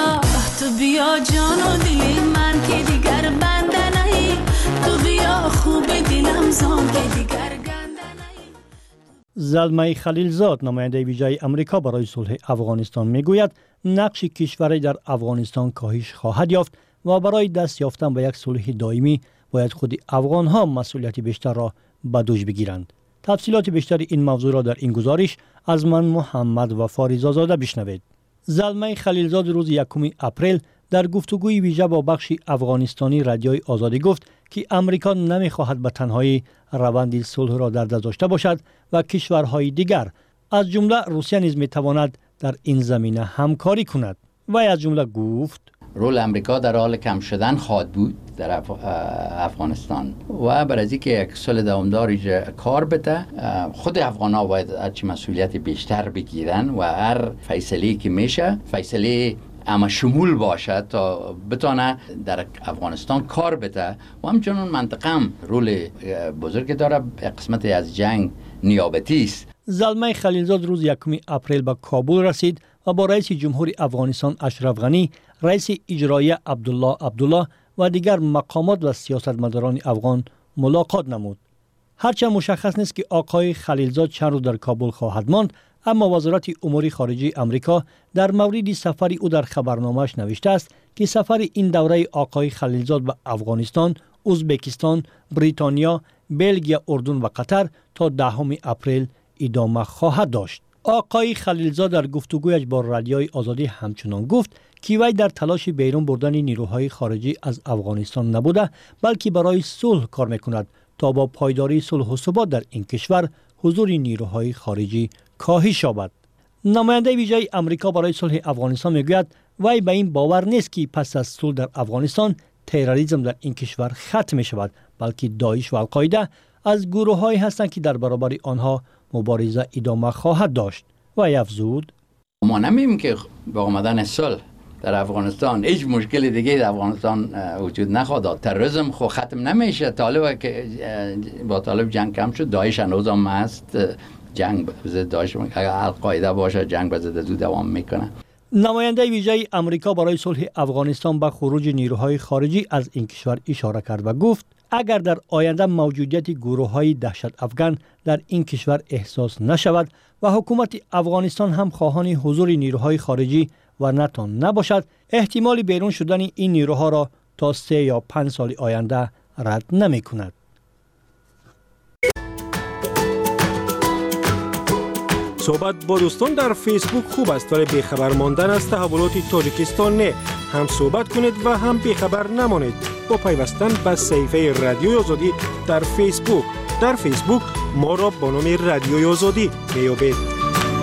بیا جان و دلی من که دیگر بنده نی تو بیا خوب دلم زان که دیگر گنده نی زلمه خلیلزاد نماینده ویژه امریکا برای صلح افغانستان میگوید نقش کشور در افغانستان کاهش خواهد یافت و برای دست یافتن به یک صلح دائمی باید خود افغان ها مسئولیت بیشتر را به دوش بگیرند. تفصیلات بیشتر این موضوع را در این گزارش از من محمد وفا رضازاده بشنوید. زلمه خلیلزاد روز 1 اپریل در گفتگوی ویژه با بخش افغانستانی رادیوی آزادی گفت که امریکا نمیخواهد به تنهایی روند صلح را در دست داشته باشد و کشورهای دیگر از جمله روسیه نیز میتواند در این زمینه همکاری کند. و از جمله گفت رول امریکا در حال کم شدن خواهد بود در افغانستان و برای اینکه یک صلح دوامدار کار بده خود افغان‌ها باید هرچی مسئولیت بیشتر بگیرن و هر فیصله که میشه فیصله اما شمول باشه تا بتونه در افغانستان کار بده و همچنان منطقه هم رول بزرگ داره. قسمت از جنگ نیابتی است. زلمه خلیلزاد روز 1 اپریل به کابل رسید و با رئیس جمهوری افغانستان اشرف غنی، رئیس اجرایی عبدالله و دیگر مقامات و سیاستمداران افغان ملاقات نمود. هرچند مشخص نیست که آقای خلیلزاد چند روز در کابل خواهد ماند، اما وزارت امور خارجه امریکا در مورد سفر او در خبرنامه‌اش نوشته است که سفر این دوره آقای خلیلزاد به افغانستان، ازبکستان، بریتانیا، بلژیم، اردن و قطر تا 10 اپریل ادامه خواهد داشت. آقای خلیلزاد در گفتگویش با رادیوی آزادی همچنان گفت که وی در تلاش بیرون بردن نیروهای خارجی از افغانستان نبوده، بلکه برای صلح کار میکند تا با پایداری صلح و ثبات در این کشور حضور نیروهای خارجی کاهش یابد. نماینده ویژه آمریکا برای صلح افغانستان میگوید وی به این باور نیست که پس از صلح در افغانستان تروریسم در این کشور ختم می شود، بلکه داعش و القاعده از گروه‌هایی هستند که در برابر آنها مبارزه ادامه خواهد داشت. و افزود ما نمی‌بینیم که با آمدن صلح در افغانستان هیچ مشکل دیگه در افغانستان وجود نخواهد داشت. تروریسم خو ختم نمیشه. طالب که با طالب جنگ کم شد، داعش هنوز هم هست، جنگ ضد داعش اگر القاعده باشه جنگ به ضد او دوام میکنه. نماینده ویژه آمریکا برای صلح افغانستان به خروج نیروهای خارجی از این کشور اشاره کرد و گفت اگر در آینده موجودیت گروه‌های دهشت افغان در این کشور احساس نشود و حکومت افغانستان هم خواهان حضور نیروهای خارجی و ناتو نباشد، احتمال بیرون شدن این نیروها را تا 3 یا 5 سال آینده رد نمی‌کند. صحبت با دوستان در فیسبوک خوب است، ولی بیخبر ماندن از تحولات تاجیکستان نه. هم صحبت کنید و هم بیخبر نمانید با پیوستن به صفحه رادیوی آزادی در فیسبوک. در فیسبوک ما را با نام رادیوی آزادی میابید.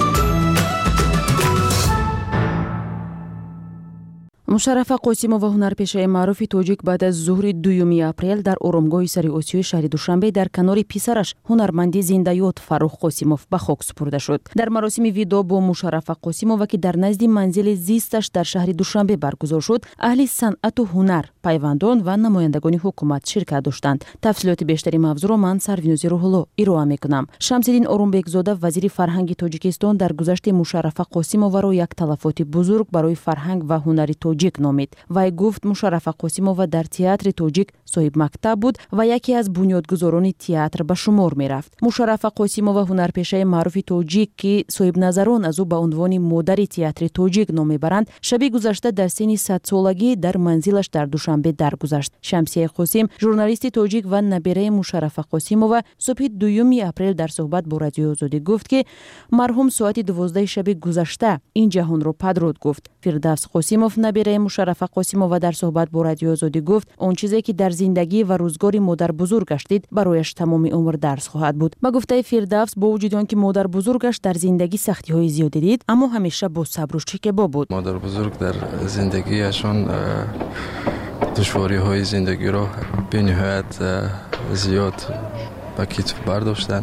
مشرف قاسیموف هنرپیشه معروف تاجیک بعد از ظهر 2 اپریل در آرامگاه سری آسیای شهر دوشنبه در کنار پسرش هنرمند زنده‌یاد فروخ قاسیموف به خاک سپرده شد. در مراسم ویدا با مشرف قاسیموف که در نزد منزل زیستش در شهر دوشنبه برگزار شد، اهل صنعت و هنر، پیوندان و نمایندگان حکومت شرکت داشتند. تفصیلات بیشتری موضوع را من سروینوز روح‌الله ارائه می‌کنم. شمس‌الدین آرامبکزاده وزیر فرهنگ تاجیکستان در گذشت مشرف قاسیموف را یک تلفات بزرگ برای فرهنگ و هنر تاجیک نامید. وی گفت مشرف قاسیموف در تئاتر تاجیک صاحب مکتب بود و یکی از بنیادگذاران تئاتر به شمار می رفت. مشرف قاسیموف هنرپیشه معروف تاجیک که صاحب نظران از او به عنوان مادر تئاتر تاجیک نام میبرند، شب گذشته در سن 100 سالگی در منزلش در دوشنبه درگذشت. شمسیه قاسم، ژورنالیست تاجیک و نبیره مشرف قاسیموف، صبح 2 اپریل در صحبت با رادیو آزادی گفت که مرحوم ساعت 12 شب گذشته این جهان را پدرود گفت. فردوس قاسیموف نبیره مشرف قاسیموف در صحبت با رادیو آزادی گفت اون چیزی که در زندگی و روزگار مادر بزرگش دید برایش تمام عمر درس خواهد بود. با گفته فردوس با وجود آنکه مادر بزرگش در زندگی سختی‌های زیادی دید، اما همیشه با صبر و شکیبا بود. مادر بزرگ در زندگیشان دشواری‌های زندگی را به نهایت زیاد به کتف برداشتند،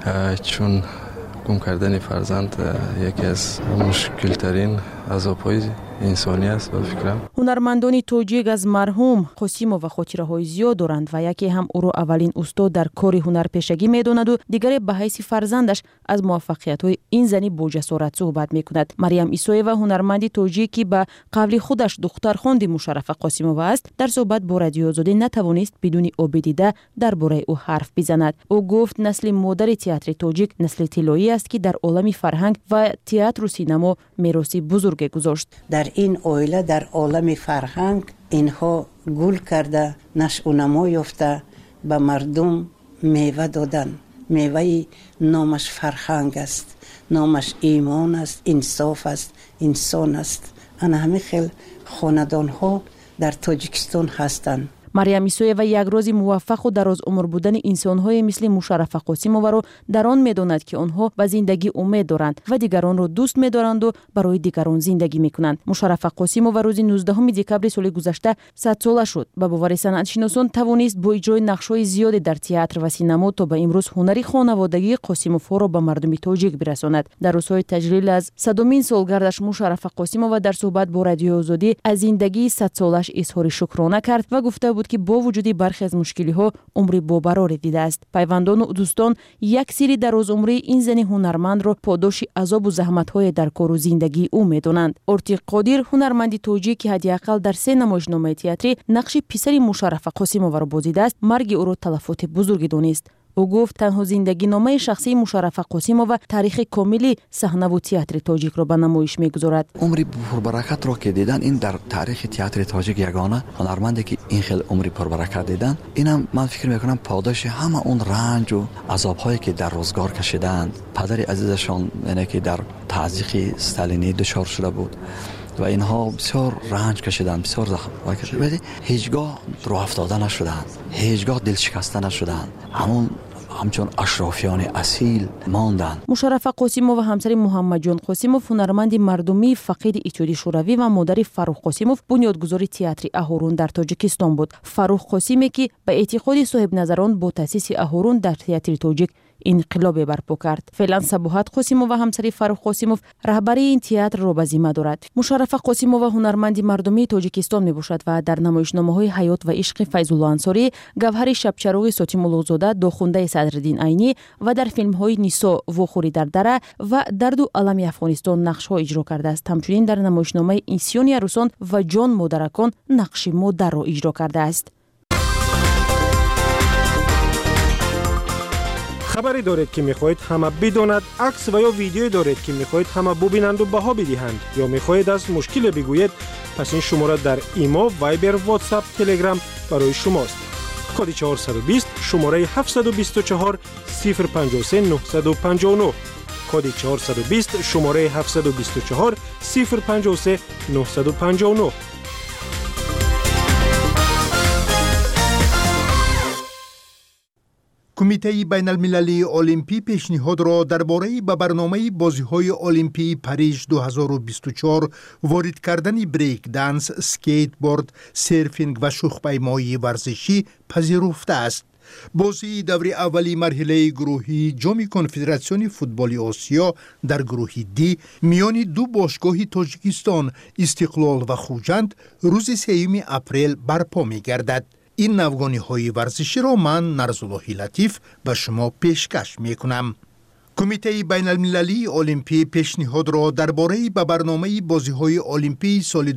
چون گم کردن فرزند یکی از مشکل‌ترین عذاب‌های انسانی است به فکرم. هنرمندان تاجیک از مرحوم قاسیموف خاطره‌های زیاد دارند و یکی هم او را اولین استاد در کار هنرپیشگی می‌داند و دیگری به حیث فرزندش از موفقیت‌های این زنی با جسارت صحبت می‌کند. مریم ایسایوا هنرمند تاجیکی به قول خودش دخترخواند مشرف قاسیموف است، در صحبت با رادیو آزادی نتوانست بدون آب دیده درباره او حرف بزند. او گفت نسل مادر تئاتر تاجیک نسل طلایی است که در عالم فرهنگ و تئاتر و سینما میراثی بزرگ گذاشت. در این عائله در عالم فرهنگ اینها گل کرده، نشأ و نما یافته، به مردم میوه دادن. میوه نامش فرهنگ است، نامش ایمان است، انصاف است، انسان است. انا همه خیل خاندان ها در تاجیکستان هستند. مریم ایسایوا یک روز موفق و دراز عمر بودن انسان‌های مثل مشرف قاسیموف را در آن می‌داند که آنها به زندگی امید دارند و دیگران را دوست می‌دارند و برای دیگران زندگی می‌کنند. مشرف قاسیموف روز 19 دکمبر سال گذشته 100 ساله شد. به باور صنعت‌شناسان توانست با اجرای نقش‌های زیادی در تئاتر و سینما تا به امروز هنری خانوادگی قاسیموف را به مردم تاجیک برساند. در روزهای تجلیل از 100مین سالگردش مشرف قاسیموف در صحبت با رادیو آزادی از زندگی 100 سالش اظهار شکرانه کرد و گفته بود که با وجود برخی از مشکلی‌ها عمری باقرار دیده است. پیوندان و دوستان یک سری در روز عمری این زن هنرمند را پاداش عذاب و زحمت‌های در کار و زندگی او می‌دانند. ارتیق قادر هنرمند تاجیک که حداقل در 3 نمایشنامه تئاتری نقش پسر مشرف قاسیموف را بازیده است، مرگ او را تلفات بزرگی دانست. او گفت تنها زندگی نامه شخصی مشرف قاسیموف تاریخ کاملی صحنه و تئاتر تاجیک را به نمایش می‌گذارد. عمری پربرکت را که دیدن، این در تاریخ تئاتر تاجیک یگانه هنرمندی که این خیلی عمری پربرکت دیدن، اینم من فکر می‌کنم پاداش همه اون رنج و عذاب‌هایی که در روزگار کشیدند. پدر عزیزشان یعنی که در تعذیق استالینی دچار شده بود و اینها بسیار رنج کشیدند، بسیار زحمت کشیدند، ولی هیچگاه رو افتاده نشدند، هیچگاه دل شکسته نشدند. همون همچون اشرافیان اصیل ماندند. مشرفه قاسیموف و همسر محمد جان قاسیموف هنرمند مردمی فقید اتحادیه شوروی و مادر فروخ قاسیموف بنیادگذار تئاتر اهورون در تاجیکستان بود. فروخ قاسیمی که به اعتقاد صاحب نظران با تأسیس اهورون در تئاتر تاجیک انقلاب برپا کرد. فعلا صباحت قاسیموف و همسر فروخ قاسیموف رهبری این تئاتر را به ذمه دارد. مشرفه قاسیموف هنرمند مردمی تاجیکستان میباشد و در نمایشنامه‌های حیات و عشق فیض الله انصاری، گوهر شبچراغ ساتی مولازاده، داخونده صدرالدین عینی و در فیلم‌های نیسا وخوری در دره و درد و الم افغانستان نقش‌ها اجرا کرده است. همچنین در نمایشنامه ایسیان عروسان و جان مادرکان نقش مادر را اجرا کرده است. خبری دارید که میخواهید همه بداند، عکس و یا ویدیویی دارید که میخواهید همه ببینند و بها بدهند، یا میخواهید از مشکل بگویید، پس این شماره در ایما، وایبر، واتساپ، تلگرام برای شماست. کد 420 شماره 724 053 959. کد 420 شماره 724 053 959. کمیته بین المللی المپی پیشنهاد را درباره به برنامه بازی‌های المپی پاریژ 2024 وارد کردن بریک دنس، اسکیت بورد، سرفینگ و شوخ‌پیمایی ورزشی پذیرفته است. بازی دور اولی مرحله گروهی جام کنفدراسیون فوتبال آسیا در گروه دی میان دو باشگاه تاجیکستان استقلال و خوجند روز 3 اپریل برپا می‌گردد. این نوگانی های ورزشی را من نرزالله لطیف به شما پیشکش می کنم. کمیته بین المللی المپی پیشنهاد را درباره به برنامه بازی های المپی سال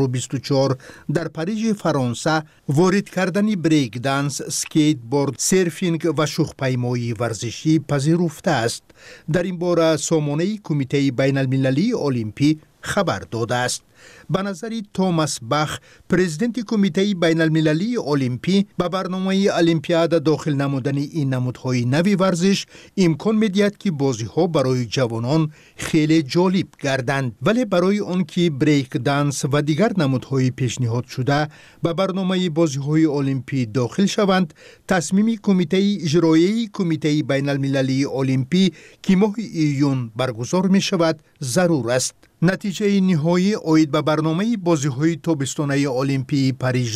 2024 در پاریژ فرانسه وارد کردن بریک دنس، اسکیت بورد، سرفینگ و شوخ‌پیمایی ورزشی پذیرفته است. در این باره سامانه کمیته بین المللی المپی خبر داده است. به نظر توماس بخ، پرزیدنت کمیته بین المللی المپی، به برنامه المپیاد داخل نمودن این نمودهای نوی ورزش امکان می‌دهد که بازی‌ها برای جوانان خیلی جالب گردند، ولی برای آن که بریک دنس و دیگر نمودهای پیشنهاد شده به برنامه بازی‌های المپی داخل شوند، تصمیم کمیته اجرایی کمیته بین المللی المپی که ماه ایون برگزار می‌شود ضرور است. نتیجه نهایی آید به برنامه بازی‌های تابستانه المپی پاریژ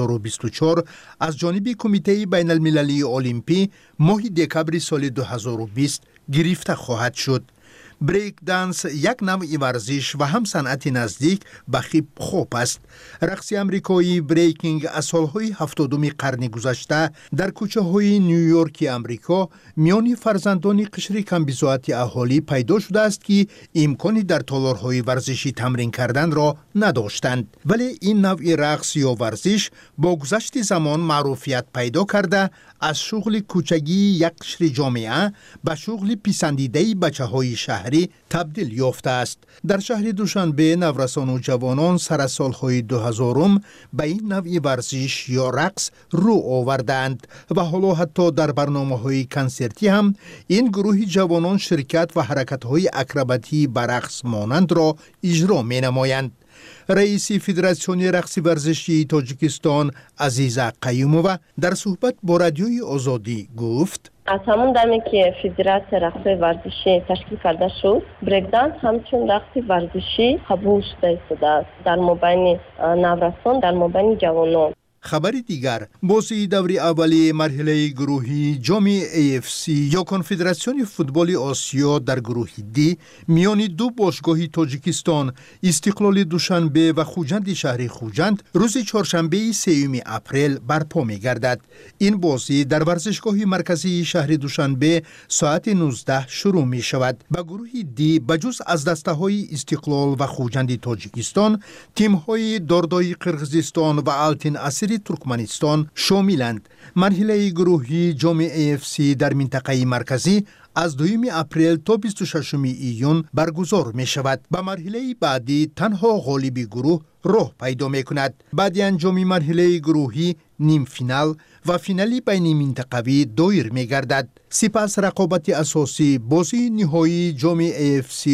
2024 از جانب کمیته بین المللی المپی ماه دکبر سال 2020 گرفته خواهد شد. بریک دنس یک نوع ورزش و هم صنعت نزدیک به هیپ هاپ است. رقص امریکایی بریکینگ از سالهای 70 قرن گذشته در کوچه های نیویورک امریکا میان فرزندان قشر کمبزاعت اهالی پیدا شده است که امکانی در تالارهای ورزشی تمرین کردن را نداشتند، ولی این نوع رقص یا ورزش با گذشت زمان معروفیت پیدا کرده از شغل کوچگی یک قشر جامعه به شغل پسندیده بچه‌های شهری تبدیل یافته است. در شهر دوشنبه نورسان و جوانان سر سالهای 2000 به این نوع ورزش یا رقص رو آوردند و حالا حتی در برنامه‌های کنسرتی هم این گروه جوانان شرکت و حرکت‌های اکروباتی به رقص مانند را اجرا می‌نمایند. رئیس فدراسیون رقص ورزشی تاجیکستان عزیزه قیومووا در صحبت با رادیوی آزادی گفت: از همون دمی که فدراسیون رقص ورزشی تشکیل کرده شد، بریک دنس همچون رقص ورزشی قبول شده است در مابین نورسان، در مابین جوانان. خبر دیگر، بازی دور اولی مرحله گروهی جام AFC یا کنفدراسیون فوتبال آسیا در گروه دی میان دو باشگاه تاجیکستان استقلال دوشنبه و خوجند شهر خوجند روز چهارشنبه 3 اپریل برپا می‌گردد. این بازی در ورزشگاه مرکزی شهر دوشنبه ساعت 19 شروع می‌شود. به گروه دی بجز از دسته‌های استقلال و خوجند تاجیکستان، تیم‌های داردای قرقیزستان و آلتین اسیر ترکمنستان شاملند. مرحله گروهی جام AFC در منطقه مرکزی از 2 اپریل تا 26 ایون برگزار می شود. به مرحله بعدی تنها غالب گروه راه پیدا می کند. بعد انجام مرحله گروهی نیم فینال و فینالی بین منطقوی دایر می گردد. سپس رقابت اساسی بازی نهایی جام AFC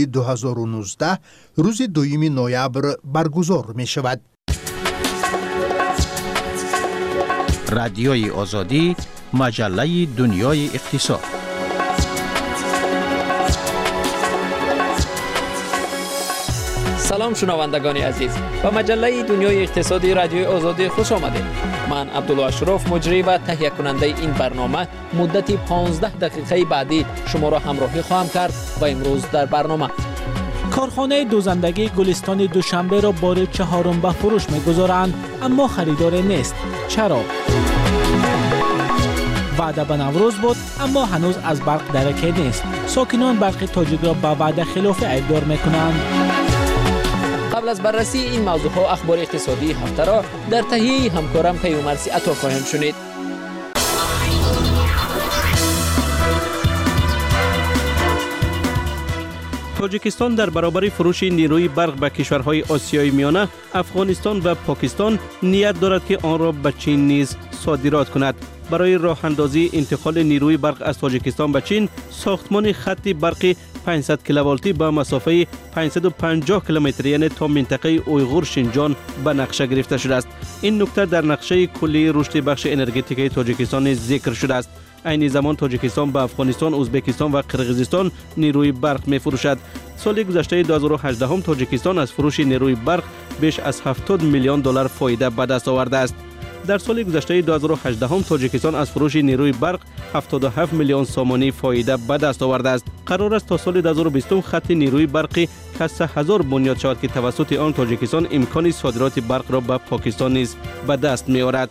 2019 روز 2 نوامبر برگزار می شود. رادیوی آزادی مجله دنیای اقتصاد. سلام شنوندگان عزیز، به مجله دنیای اقتصادی رادیوی آزادی خوش آمدید. من عبدالله اشرف مجری و تهیه کننده این برنامه مدت 15 دقیقه بعدی شما را همراهی خواهم کرد و امروز در برنامه کارخانه دوزندگی گلستان دوشنبه را بار چهارم به فروش می‌گذارند اما خریدار نیست. چرا؟ وعده به نوروز بود اما هنوز از برق درکه نیست. ساکنان برق تاجیک را به وعده خلاف ادعا می‌کنند. قبل از بررسی این موضوع ها اخبار اقتصادی هفته را در تهیه همکارم پیومرسی عطا خواهیم شنید. تاجیکستان در برابر فروش نیروی برق به کشورهای آسیای میانه، افغانستان و پاکستان نیت دارد که آن را به چین نیز صادرات کند. برای راه اندازی انتقال نیروی برق از تاجیکستان به چین، ساختمان خط برقی 500 کیلوولتی با مسافه 550 کیلومتری یعنی تا منطقه اویغور شینجان به نقشه گرفته شده است. این نکته در نقشه کلی رشد بخش انرژتیکی تاجیکستان ذکر شده است. عین زمان تاجیکستان به افغانستان، ازبکستان و قرقیزستان نیروی برق می‌فروشد. سال گذشته 2018 تاجیکستان از فروش نیروی برق بیش از 70 میلیون دلار فایده به دست آورده است. در سال گذشته 2018 تاجیکستان از فروش نیروی برق 77 میلیون سومانی فایده به دست آورده است. قرار است تا سال 2020 خط نیروی برقی کسر هزار بنیاد شود که توسط آن تاجیکستان امکان صادرات برق را به پاکستان نیز به دست می‌آورد.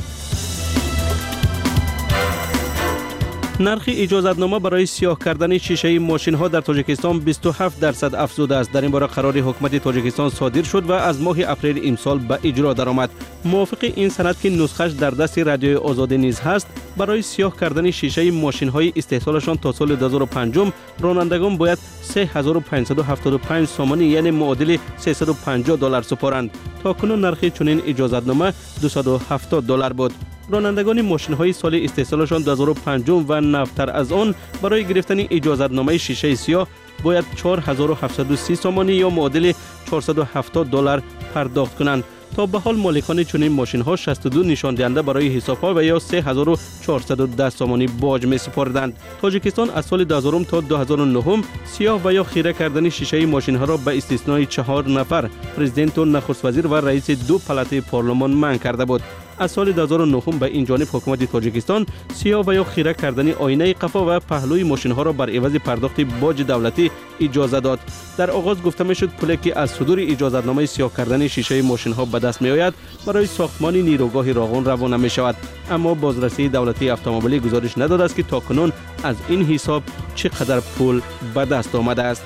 نرخ اجازتنامه برای سیاه کردن شیشه ماشین ها در تاجیکستان 27% افزوده است. در این باره قرار حکومت تاجیکستان صادر شد و از ماه اپریل امسال به اجرا درآمد. موافق این سند که نسخش در دست رادیوی آزادی نیز هست، برای سیاه کردن شیشه ماشین های استحصالشان تا سال 2005 رانندگان باید 3575 سومانی یعنی معادل 350 دلار سپارند. تاکنون نرخ چنین اجازتنامه 270 دلار بود. رانندگان ماشین های سال استحصالشان 2005 و نوتر از آن برای گرفتن اجازتنامه شیشه سیاه باید 4730 سومانی یا معادل 470 دلار پرداخت کنند. تا به حال مالکان چنین ماشین ها 62 نشان دهنده برای حساب ها و یا 3410 سومانی باج می سپردند. تاجیکستان از سال 2000 تا 2009 سیاه و یا خیره کردن شیشه ماشین ها را به استثنای 4 نفر پرزیدنت و نخست وزیر و رئیس 2 پلاته پارلمان منع کرده بود. از سال 2009 به این جانب حکومت تاجیکستان سیاه و یا خیره کردن آینه قفا و پهلوی ماشین ها را بر عوض پرداخت باج دولتی اجازه داد. در آغاز گفته می شد پولی که از صدور اجازتنامه سیاه کردن شیشه ماشین ها به دست می آید برای ساختمان نیروگاه راغون روانه می شود، اما بازرسی دولتی اتومبیلی گزارش نداده است که تاکنون از این حساب چقدر پول به دست آمده است.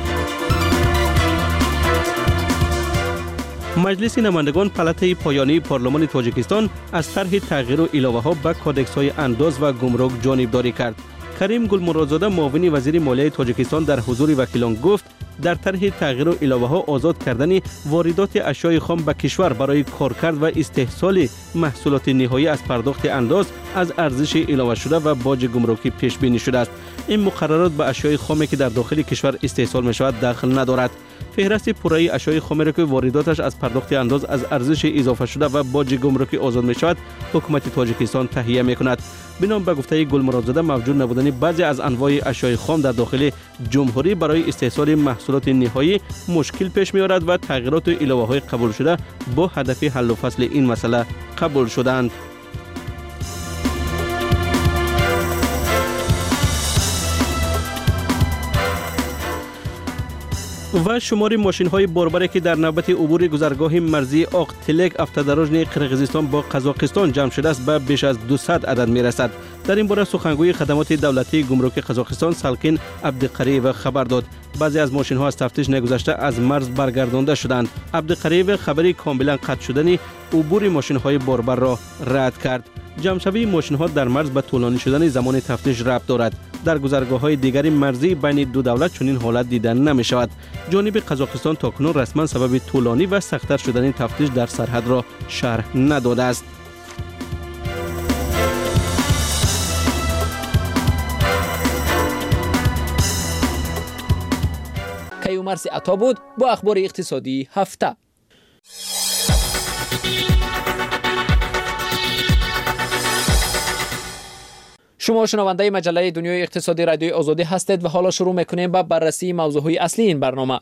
مجلس نمایندگان پلته پایانی پارلمان تاجیکستان از طرح تغییر و علاوه ها به کودکس های انداز و گمرک جانبداری کرد. کریم گلمرادزاده معاون وزیر مالیه تاجیکستان در حضور وکیلان گفت در طرح تغییر و علاوه ها آزاد کردن واردات اشیاء خام به کشور برای کارکرد و استحصال محصولات نهایی از پرداخت انداز از ارزش علاوه شده و باج گمرکی پیش بینی شده است. این مقررات به اشیاء خامی که در داخل کشور استحصال می شود دخل ندارد. فهرست پوره‌ای اشیاء خام را که وارداتش از پرداخت انداز از ارزش اضافه شده و باج گمرکی آزاد می شود حکومت تاجیکستان تهیه می کند. بنا به گفته گلمرادزاده موجود نبودن بعضی از انواع اشیاء خام در داخل جمهوری برای استحصال محصولات نهایی مشکل پیش می آورد و تغییرات و علاوه های قبول شده با هدف حل و فصل این مسئله قبول شدند. و شمار ماشین های باربره که در نوبت عبور گذرگاه مرزی آقتلک افتادراژن قرقیزستان با قزاقستان جمع شده است به بیش از 200 عدد می رسد. در این باره سخنگوی خدمات دولتی گمرک قزاقستان سالکین عبدقریو خبر داد بعضی از ماشین ها از تفتیش نگذشته از مرز برگردانده شدند. عبدقریو خبری کاملا قطع شدن عبور ماشین های باربر را رد کرد. جمع‌شوی ماشین ها در مرز به طولانی شدن زمان تفتیش ربط دارد. در گذرگاه‌های دیگری مرزی بین دو دولت چنین حالت دیدن نمی شود. جانب قزاقستان تاکنون رسما سبب طولانی و سخت‌تر شدن تفتیش در سرحد را شرح نداده است. کیومرث عطا بود با اخبار اقتصادی هفته. شما شنونده مجله دنیای اقتصادی رادیوی آزادی هستید و حالا شروع میکنیم با بررسی موضوعهای اصلی این برنامه.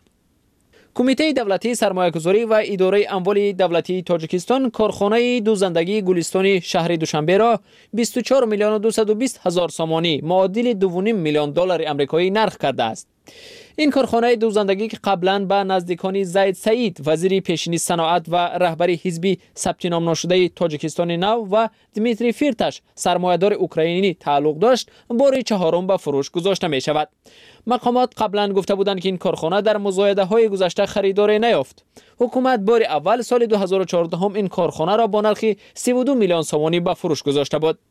کمیته دولتی سرمایه‌گذاری و اداره اموال دولتی تاجیکستان کارخانه دوزندگی گلستان شهر دوشنبه را 24 میلیون و 220 هزار سامانی معادل 2.5 میلیون دلار آمریکایی نرخ کرده است. این کارخانه دوزندگی که قبلا به نزدیکان زید سعید وزیر پیشین صنعت و رهبر حزب ثبت نام نشده تاجیکستان نو و دمیتری فیرتاش سرمایه‌دار اوکراینی تعلق داشت، بار چهارم به فروش گذاشته می شود. مقامات قبلا گفته بودند که این کارخانه در مزایده‌های گذشته خریدار نیافت. حکومت بار اول سال 2014 هم این کارخانه را با نرخ 32 میلیون سومانی به فروش گذاشته بود.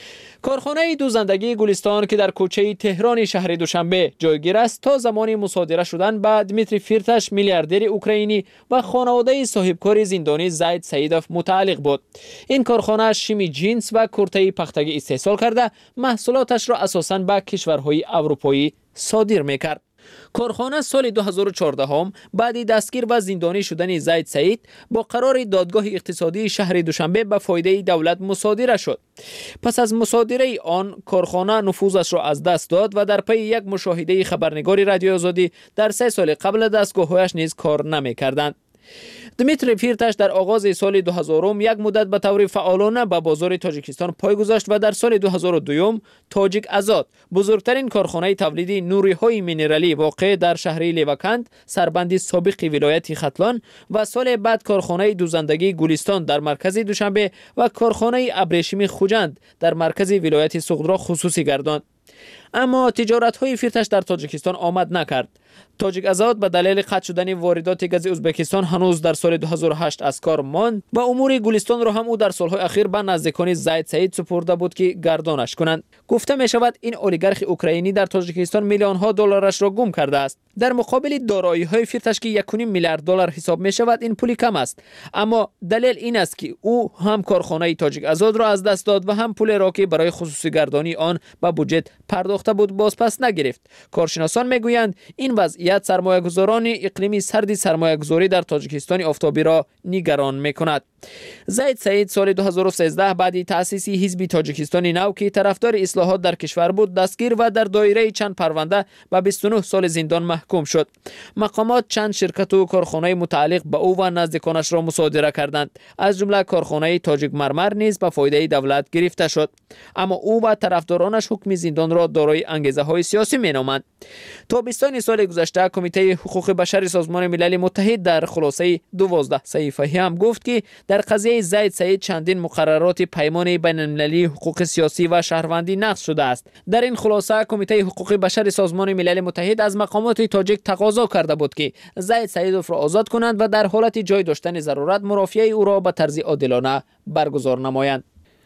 کارخانه دوزندگی گلستان که در کوچه تهران شهر دوشنبه جایگیر است تا زمانی مصادره شدن به دمیتری فیرتاش میلیاردر اوکراینی و خانواده صاحبکار زندانی زید سعیدوف متعلق بود. این کارخانه شیمی جنس و کرته پختگی استحصال کرده محصولاتش را اساساً به کشورهای اروپایی صادر میکرد. کارخانه سال 2014 هم بعد دستگیر و زندانی شدن زید سعید با قرار دادگاه اقتصادی شهر دوشنبه به فایده دولت مصادره شد. پس از مصادره آن کارخانه نفوذش را از دست داد و در پی یک مشاهده خبرنگار رادیو آزادی در 3 سال قبل دستگاه‌هایش نیز کار نمی‌کردند. دمیتری فیرتاش در آغاز سال 2000 یک مدت به طور فعالانه به بازار تاجیکستان پای گذاشت و در سال 2002 تاجیک آزاد بزرگترین کارخانه تولید نوری‌های مینرالی واقع در شهر لیوکند سربند سابق ولایت ختلان و سال بعد کارخانه دوزندگی گلستان در مرکز دوشنبه و کارخانه ابریشمی خوجند در مرکز ولایت سغد را خصوصی گرداند. اما تجارت‌های فیرتاش در تاجیکستان آمد نکرد. تاجیک آزاد به دلیل قطع شدن واردات گاز ازبکستان هنوز در سال 2008 از کار ماند و امور گلستان را هم او در سالهای اخیر به نزدیکان زید سعید سپرده بود که گردانش کنند. گفته می شود این اولیگارخ اوکراینی در تاجیکستان میلیون ها دلارش را گم کرده است. در مقابل دارایی های فیرتاش که 1.5 میلیارد دلار حساب می شود این پولی کم است. اما دلیل این است که او هم کارخانه تاجیک آزاد را از دست داد و هم پول را که برای خصوصی گردانی آن به بودجه پرداخته بود باز پس نگرفت. کارشناسان میگویند این وضعیت سرمایه‌گذاران اقلیمی سرد سرمایه‌گذاری در تاجیکستان آفتابی را نگران می‌کند. زید سعید سال 2013 بعد تأسیس حزب تاجیکستان نو که طرفدار اصلاحات در کشور بود دستگیر و در دایره چند پرونده به 29 سال زندان محکوم شد. مقامات چند شرکت و کارخانه متعلق به او و نزدیکانش را مصادره کردند. از جمله کارخانه تاجیک مرمر نیز به فایده دولت گرفته شد. اما او و طرفدارانش حکم زندان را دارای انگیزه‌های سیاسی می‌نامند. تابستان سال گذشته کمیته حقوق بشر سازمان ملل متحد در خلاصه 12 صفحه‌ای هم گفت که در قضیه زید سعید چندین مقررات پیمان بین‌المللی حقوق سیاسی و شهروندی نقض شده است. در این خلاصه کمیته حقوق بشر سازمان ملل متحد از مقامات تاجیک تقاضا کرده بود که زید سعیدوف را آزاد کنند و در حالت جای داشتن ضرورت مرافعه او را به طرز عادلانه برگزار نمایند.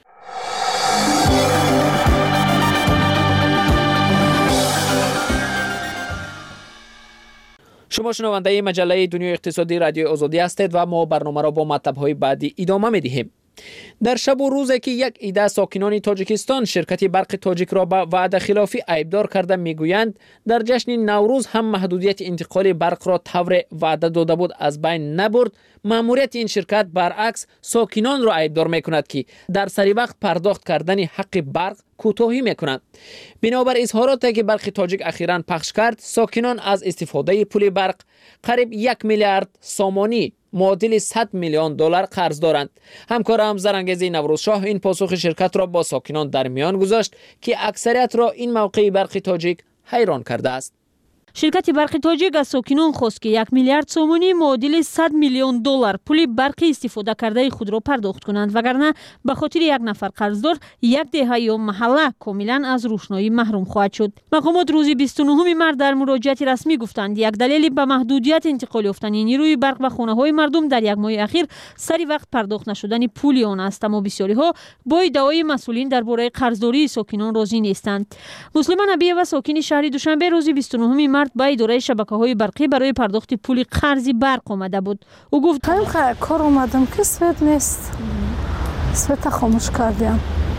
شما شنونده مجله دنیای اقتصادی رادیو آزادی هستید و ما برنامه را با مطلب‌های بعدی ادامه می‌دهیم. در شب و روزی که یک عده ساکنان تاجیکستان شرکت برق تاجیک را به وعده خلافی عیبدار کرده میگویند در جشن نوروز هم محدودیت انتقال برق را طور وعده داده بود از بین نبرد، ماموریت این شرکت برعکس ساکنان را عیبدار میکند که در سری وقت پرداخت کردن حق برق کوتاهی میکنند. بنابر اظهاراتی که برق تاجیک اخیراً پخش کرد، ساکنان از استفاده پول برق قریب 1 میلیارد سامانی معادل 100 میلیون دلار قرض دارند. همکارم زرانگیز نوروز شاه این پاسخ شرکت را با ساکنان در میان گذاشت که اکثریت را این موقع برق تاجیک حیران کرده است. شرکت برق تاجیک از ساکنان خواست که 1 میلیارد سومانی معادل 100 میلیون دلار پول برق استفاده کرده خود را پرداخت کنند، وگرنه به خاطر یک نفر قرضدار یک دهه یا محله کاملا از روشنایی محروم خواهد شد. مقامات روز 29 مارس در مراجعت رسمی گفتند یک دلیل به محدودیت انتقال یافتن نیروی برق به خانه‌های مردم در یک ماه اخیر سری وقت پرداخت نشدن پول آن است، اما بسیاری ها با ادعای مسئولین درباره قرضداری ساکنان راضی نیستند. مسلمان نبی و ساکن شهر دوشنبه روز 29 مارس با اداره شبکه‌های برقی برای پرداخت پول قرض برق آمده بود. او گفت کار اومدم که سوت نیست، سوت خاموش کردیم.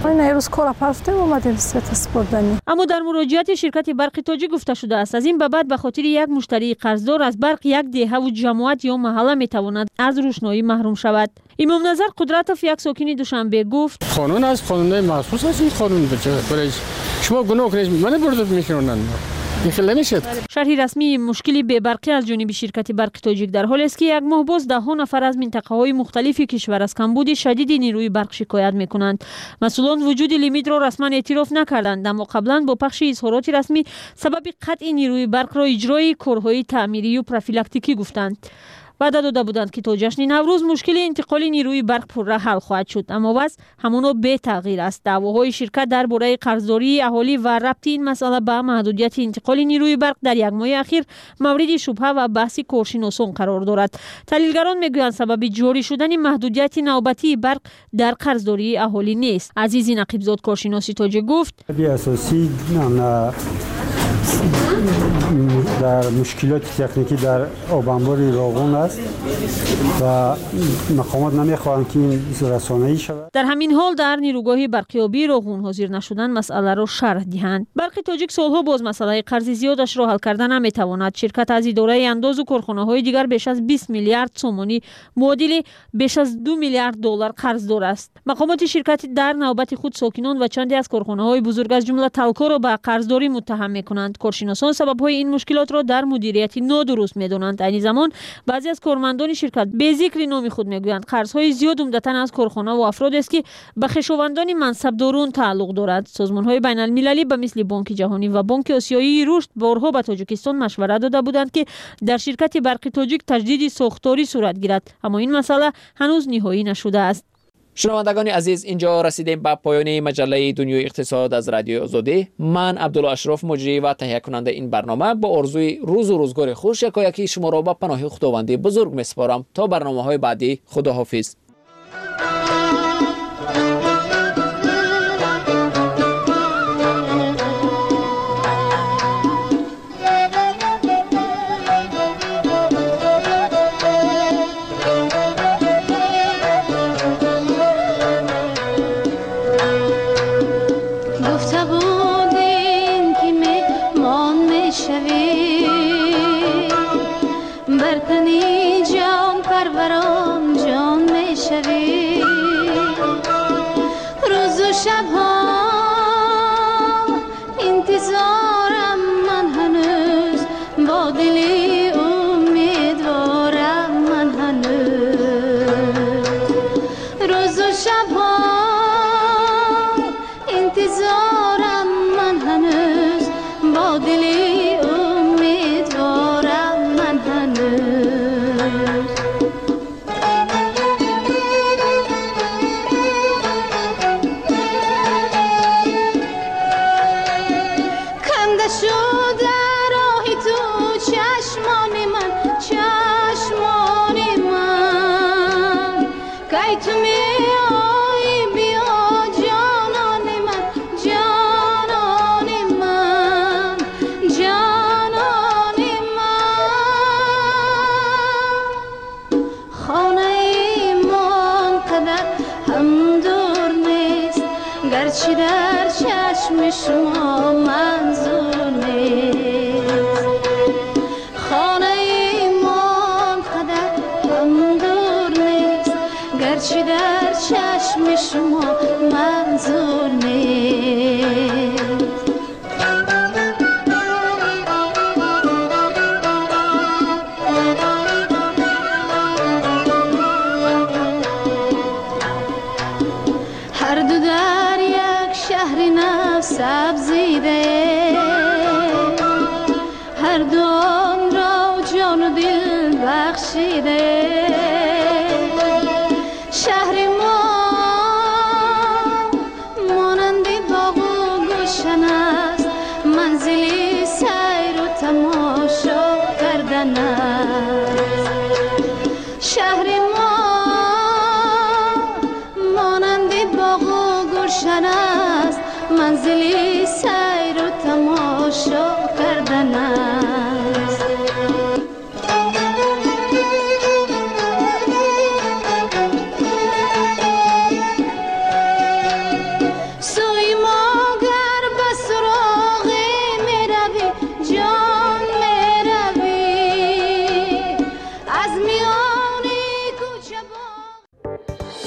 نیروز کار پرفتیم اومدیم سویت سپردنی. اما در مراجعت شرکت برق تاجیک گفته شده است از این به بعد به خاطر یک مشتری قرضدار از برق یک دهه و جماعت یا محله میتواند از روشنایی محروم شود. امام نظر قدرتوف یک ساکن دوشنبه گفت قانون است، قانون مخصوص است. این قانون برای شما گناه کنید من برد میکنن شرح رسمی مشکلی بی‌برقی از جانب شرکت برق تاجیک در حالی است که یک ماه باز ده ها نفر از منطقه‌های مختلف کشور از کمبود شدید نیروی برق شکایت می‌کنند. مسئولان وجود لیمیت را رسما اعتراف نکردند اما قبلا با پخش اظهارات رسمی سبب قطع نیروی برق را اجرای کارهای تعمیری و پروفیلاکتیکی گفتند. وعده داده بودند که تا جشن نوروز مشکل انتقال نیروی برق پرراه حل خواهد شد اما وضع همانا بی تغییر است. دعواهای شرکت درباره قرضداری اهالی و ربط این مسئله به محدودیت انتقال نیروی برق در یک ماه اخیر مورد شبهه و بحث کارشناسان قرار دارد. تحلیلگران میگویند سبب جاری شدن محدودیت نوبتی برق در قرضداری اهالی نیست. عزیز نقیبزاد کارشناس تاجیک گفت اساسی در مشکلات تکنیکی در آبانبار راغون است و مقامات نمیخواهند که این رسانه‌ای شود. در همین حال در نیروگاه برقیابی راغون حاضر نشدن مسئله را شرح دهند. برق تاجیک سالها باز مسئله قرض زیادش را حل کردن نمیتواند. شرکت از اداره انداز و کارخانه‌های دیگر بیش از 20 میلیارد سومانی معادل بیش از 2 میلیارد دلار قرضدار است. مقامات شرکت در نوبت خود ساکنان و چندی از کارخانه‌های بزرگ از جمله تلکا را به قرضداری متهم می‌کنند. کارشناسان سبب‌های این مشکلات را در مدیریت نادرست می‌دانند. در این زمان بعضی از کارمندان شرکت به ذکر نام خود می‌گویند قرض‌های زیاد عمدتاً از کارخانه و افراد است که به خویشاوندان منصبداران تعلق دارد. سازمان‌های بین‌المللی به مثل بانک جهانی و بانک آسیایی رشد بارها به تاجیکستان مشورت داده بودند که در شرکت برق تاجیک تجدید ساختاری صورت گیرد اما این مسئله هنوز نهایی نشده است. شنوندگان عزیز اینجا رسیدیم به پایان مجله دنیای اقتصاد از رادیو آزادی. من عبدالله اشرف مجری و تهیه کننده این برنامه با آرزوی روز و روزگار خوش یکایکی شما را به پناه خداوند بزرگ میسپارم. تا برنامه‌های بعدی خداحافظ. گرچه در چشم شما منظور نیست خانه ایمان قدر هم دور نیست گرچه در چشم شما منظور نیست هر دو در یک شهر نو سبزیده هر دو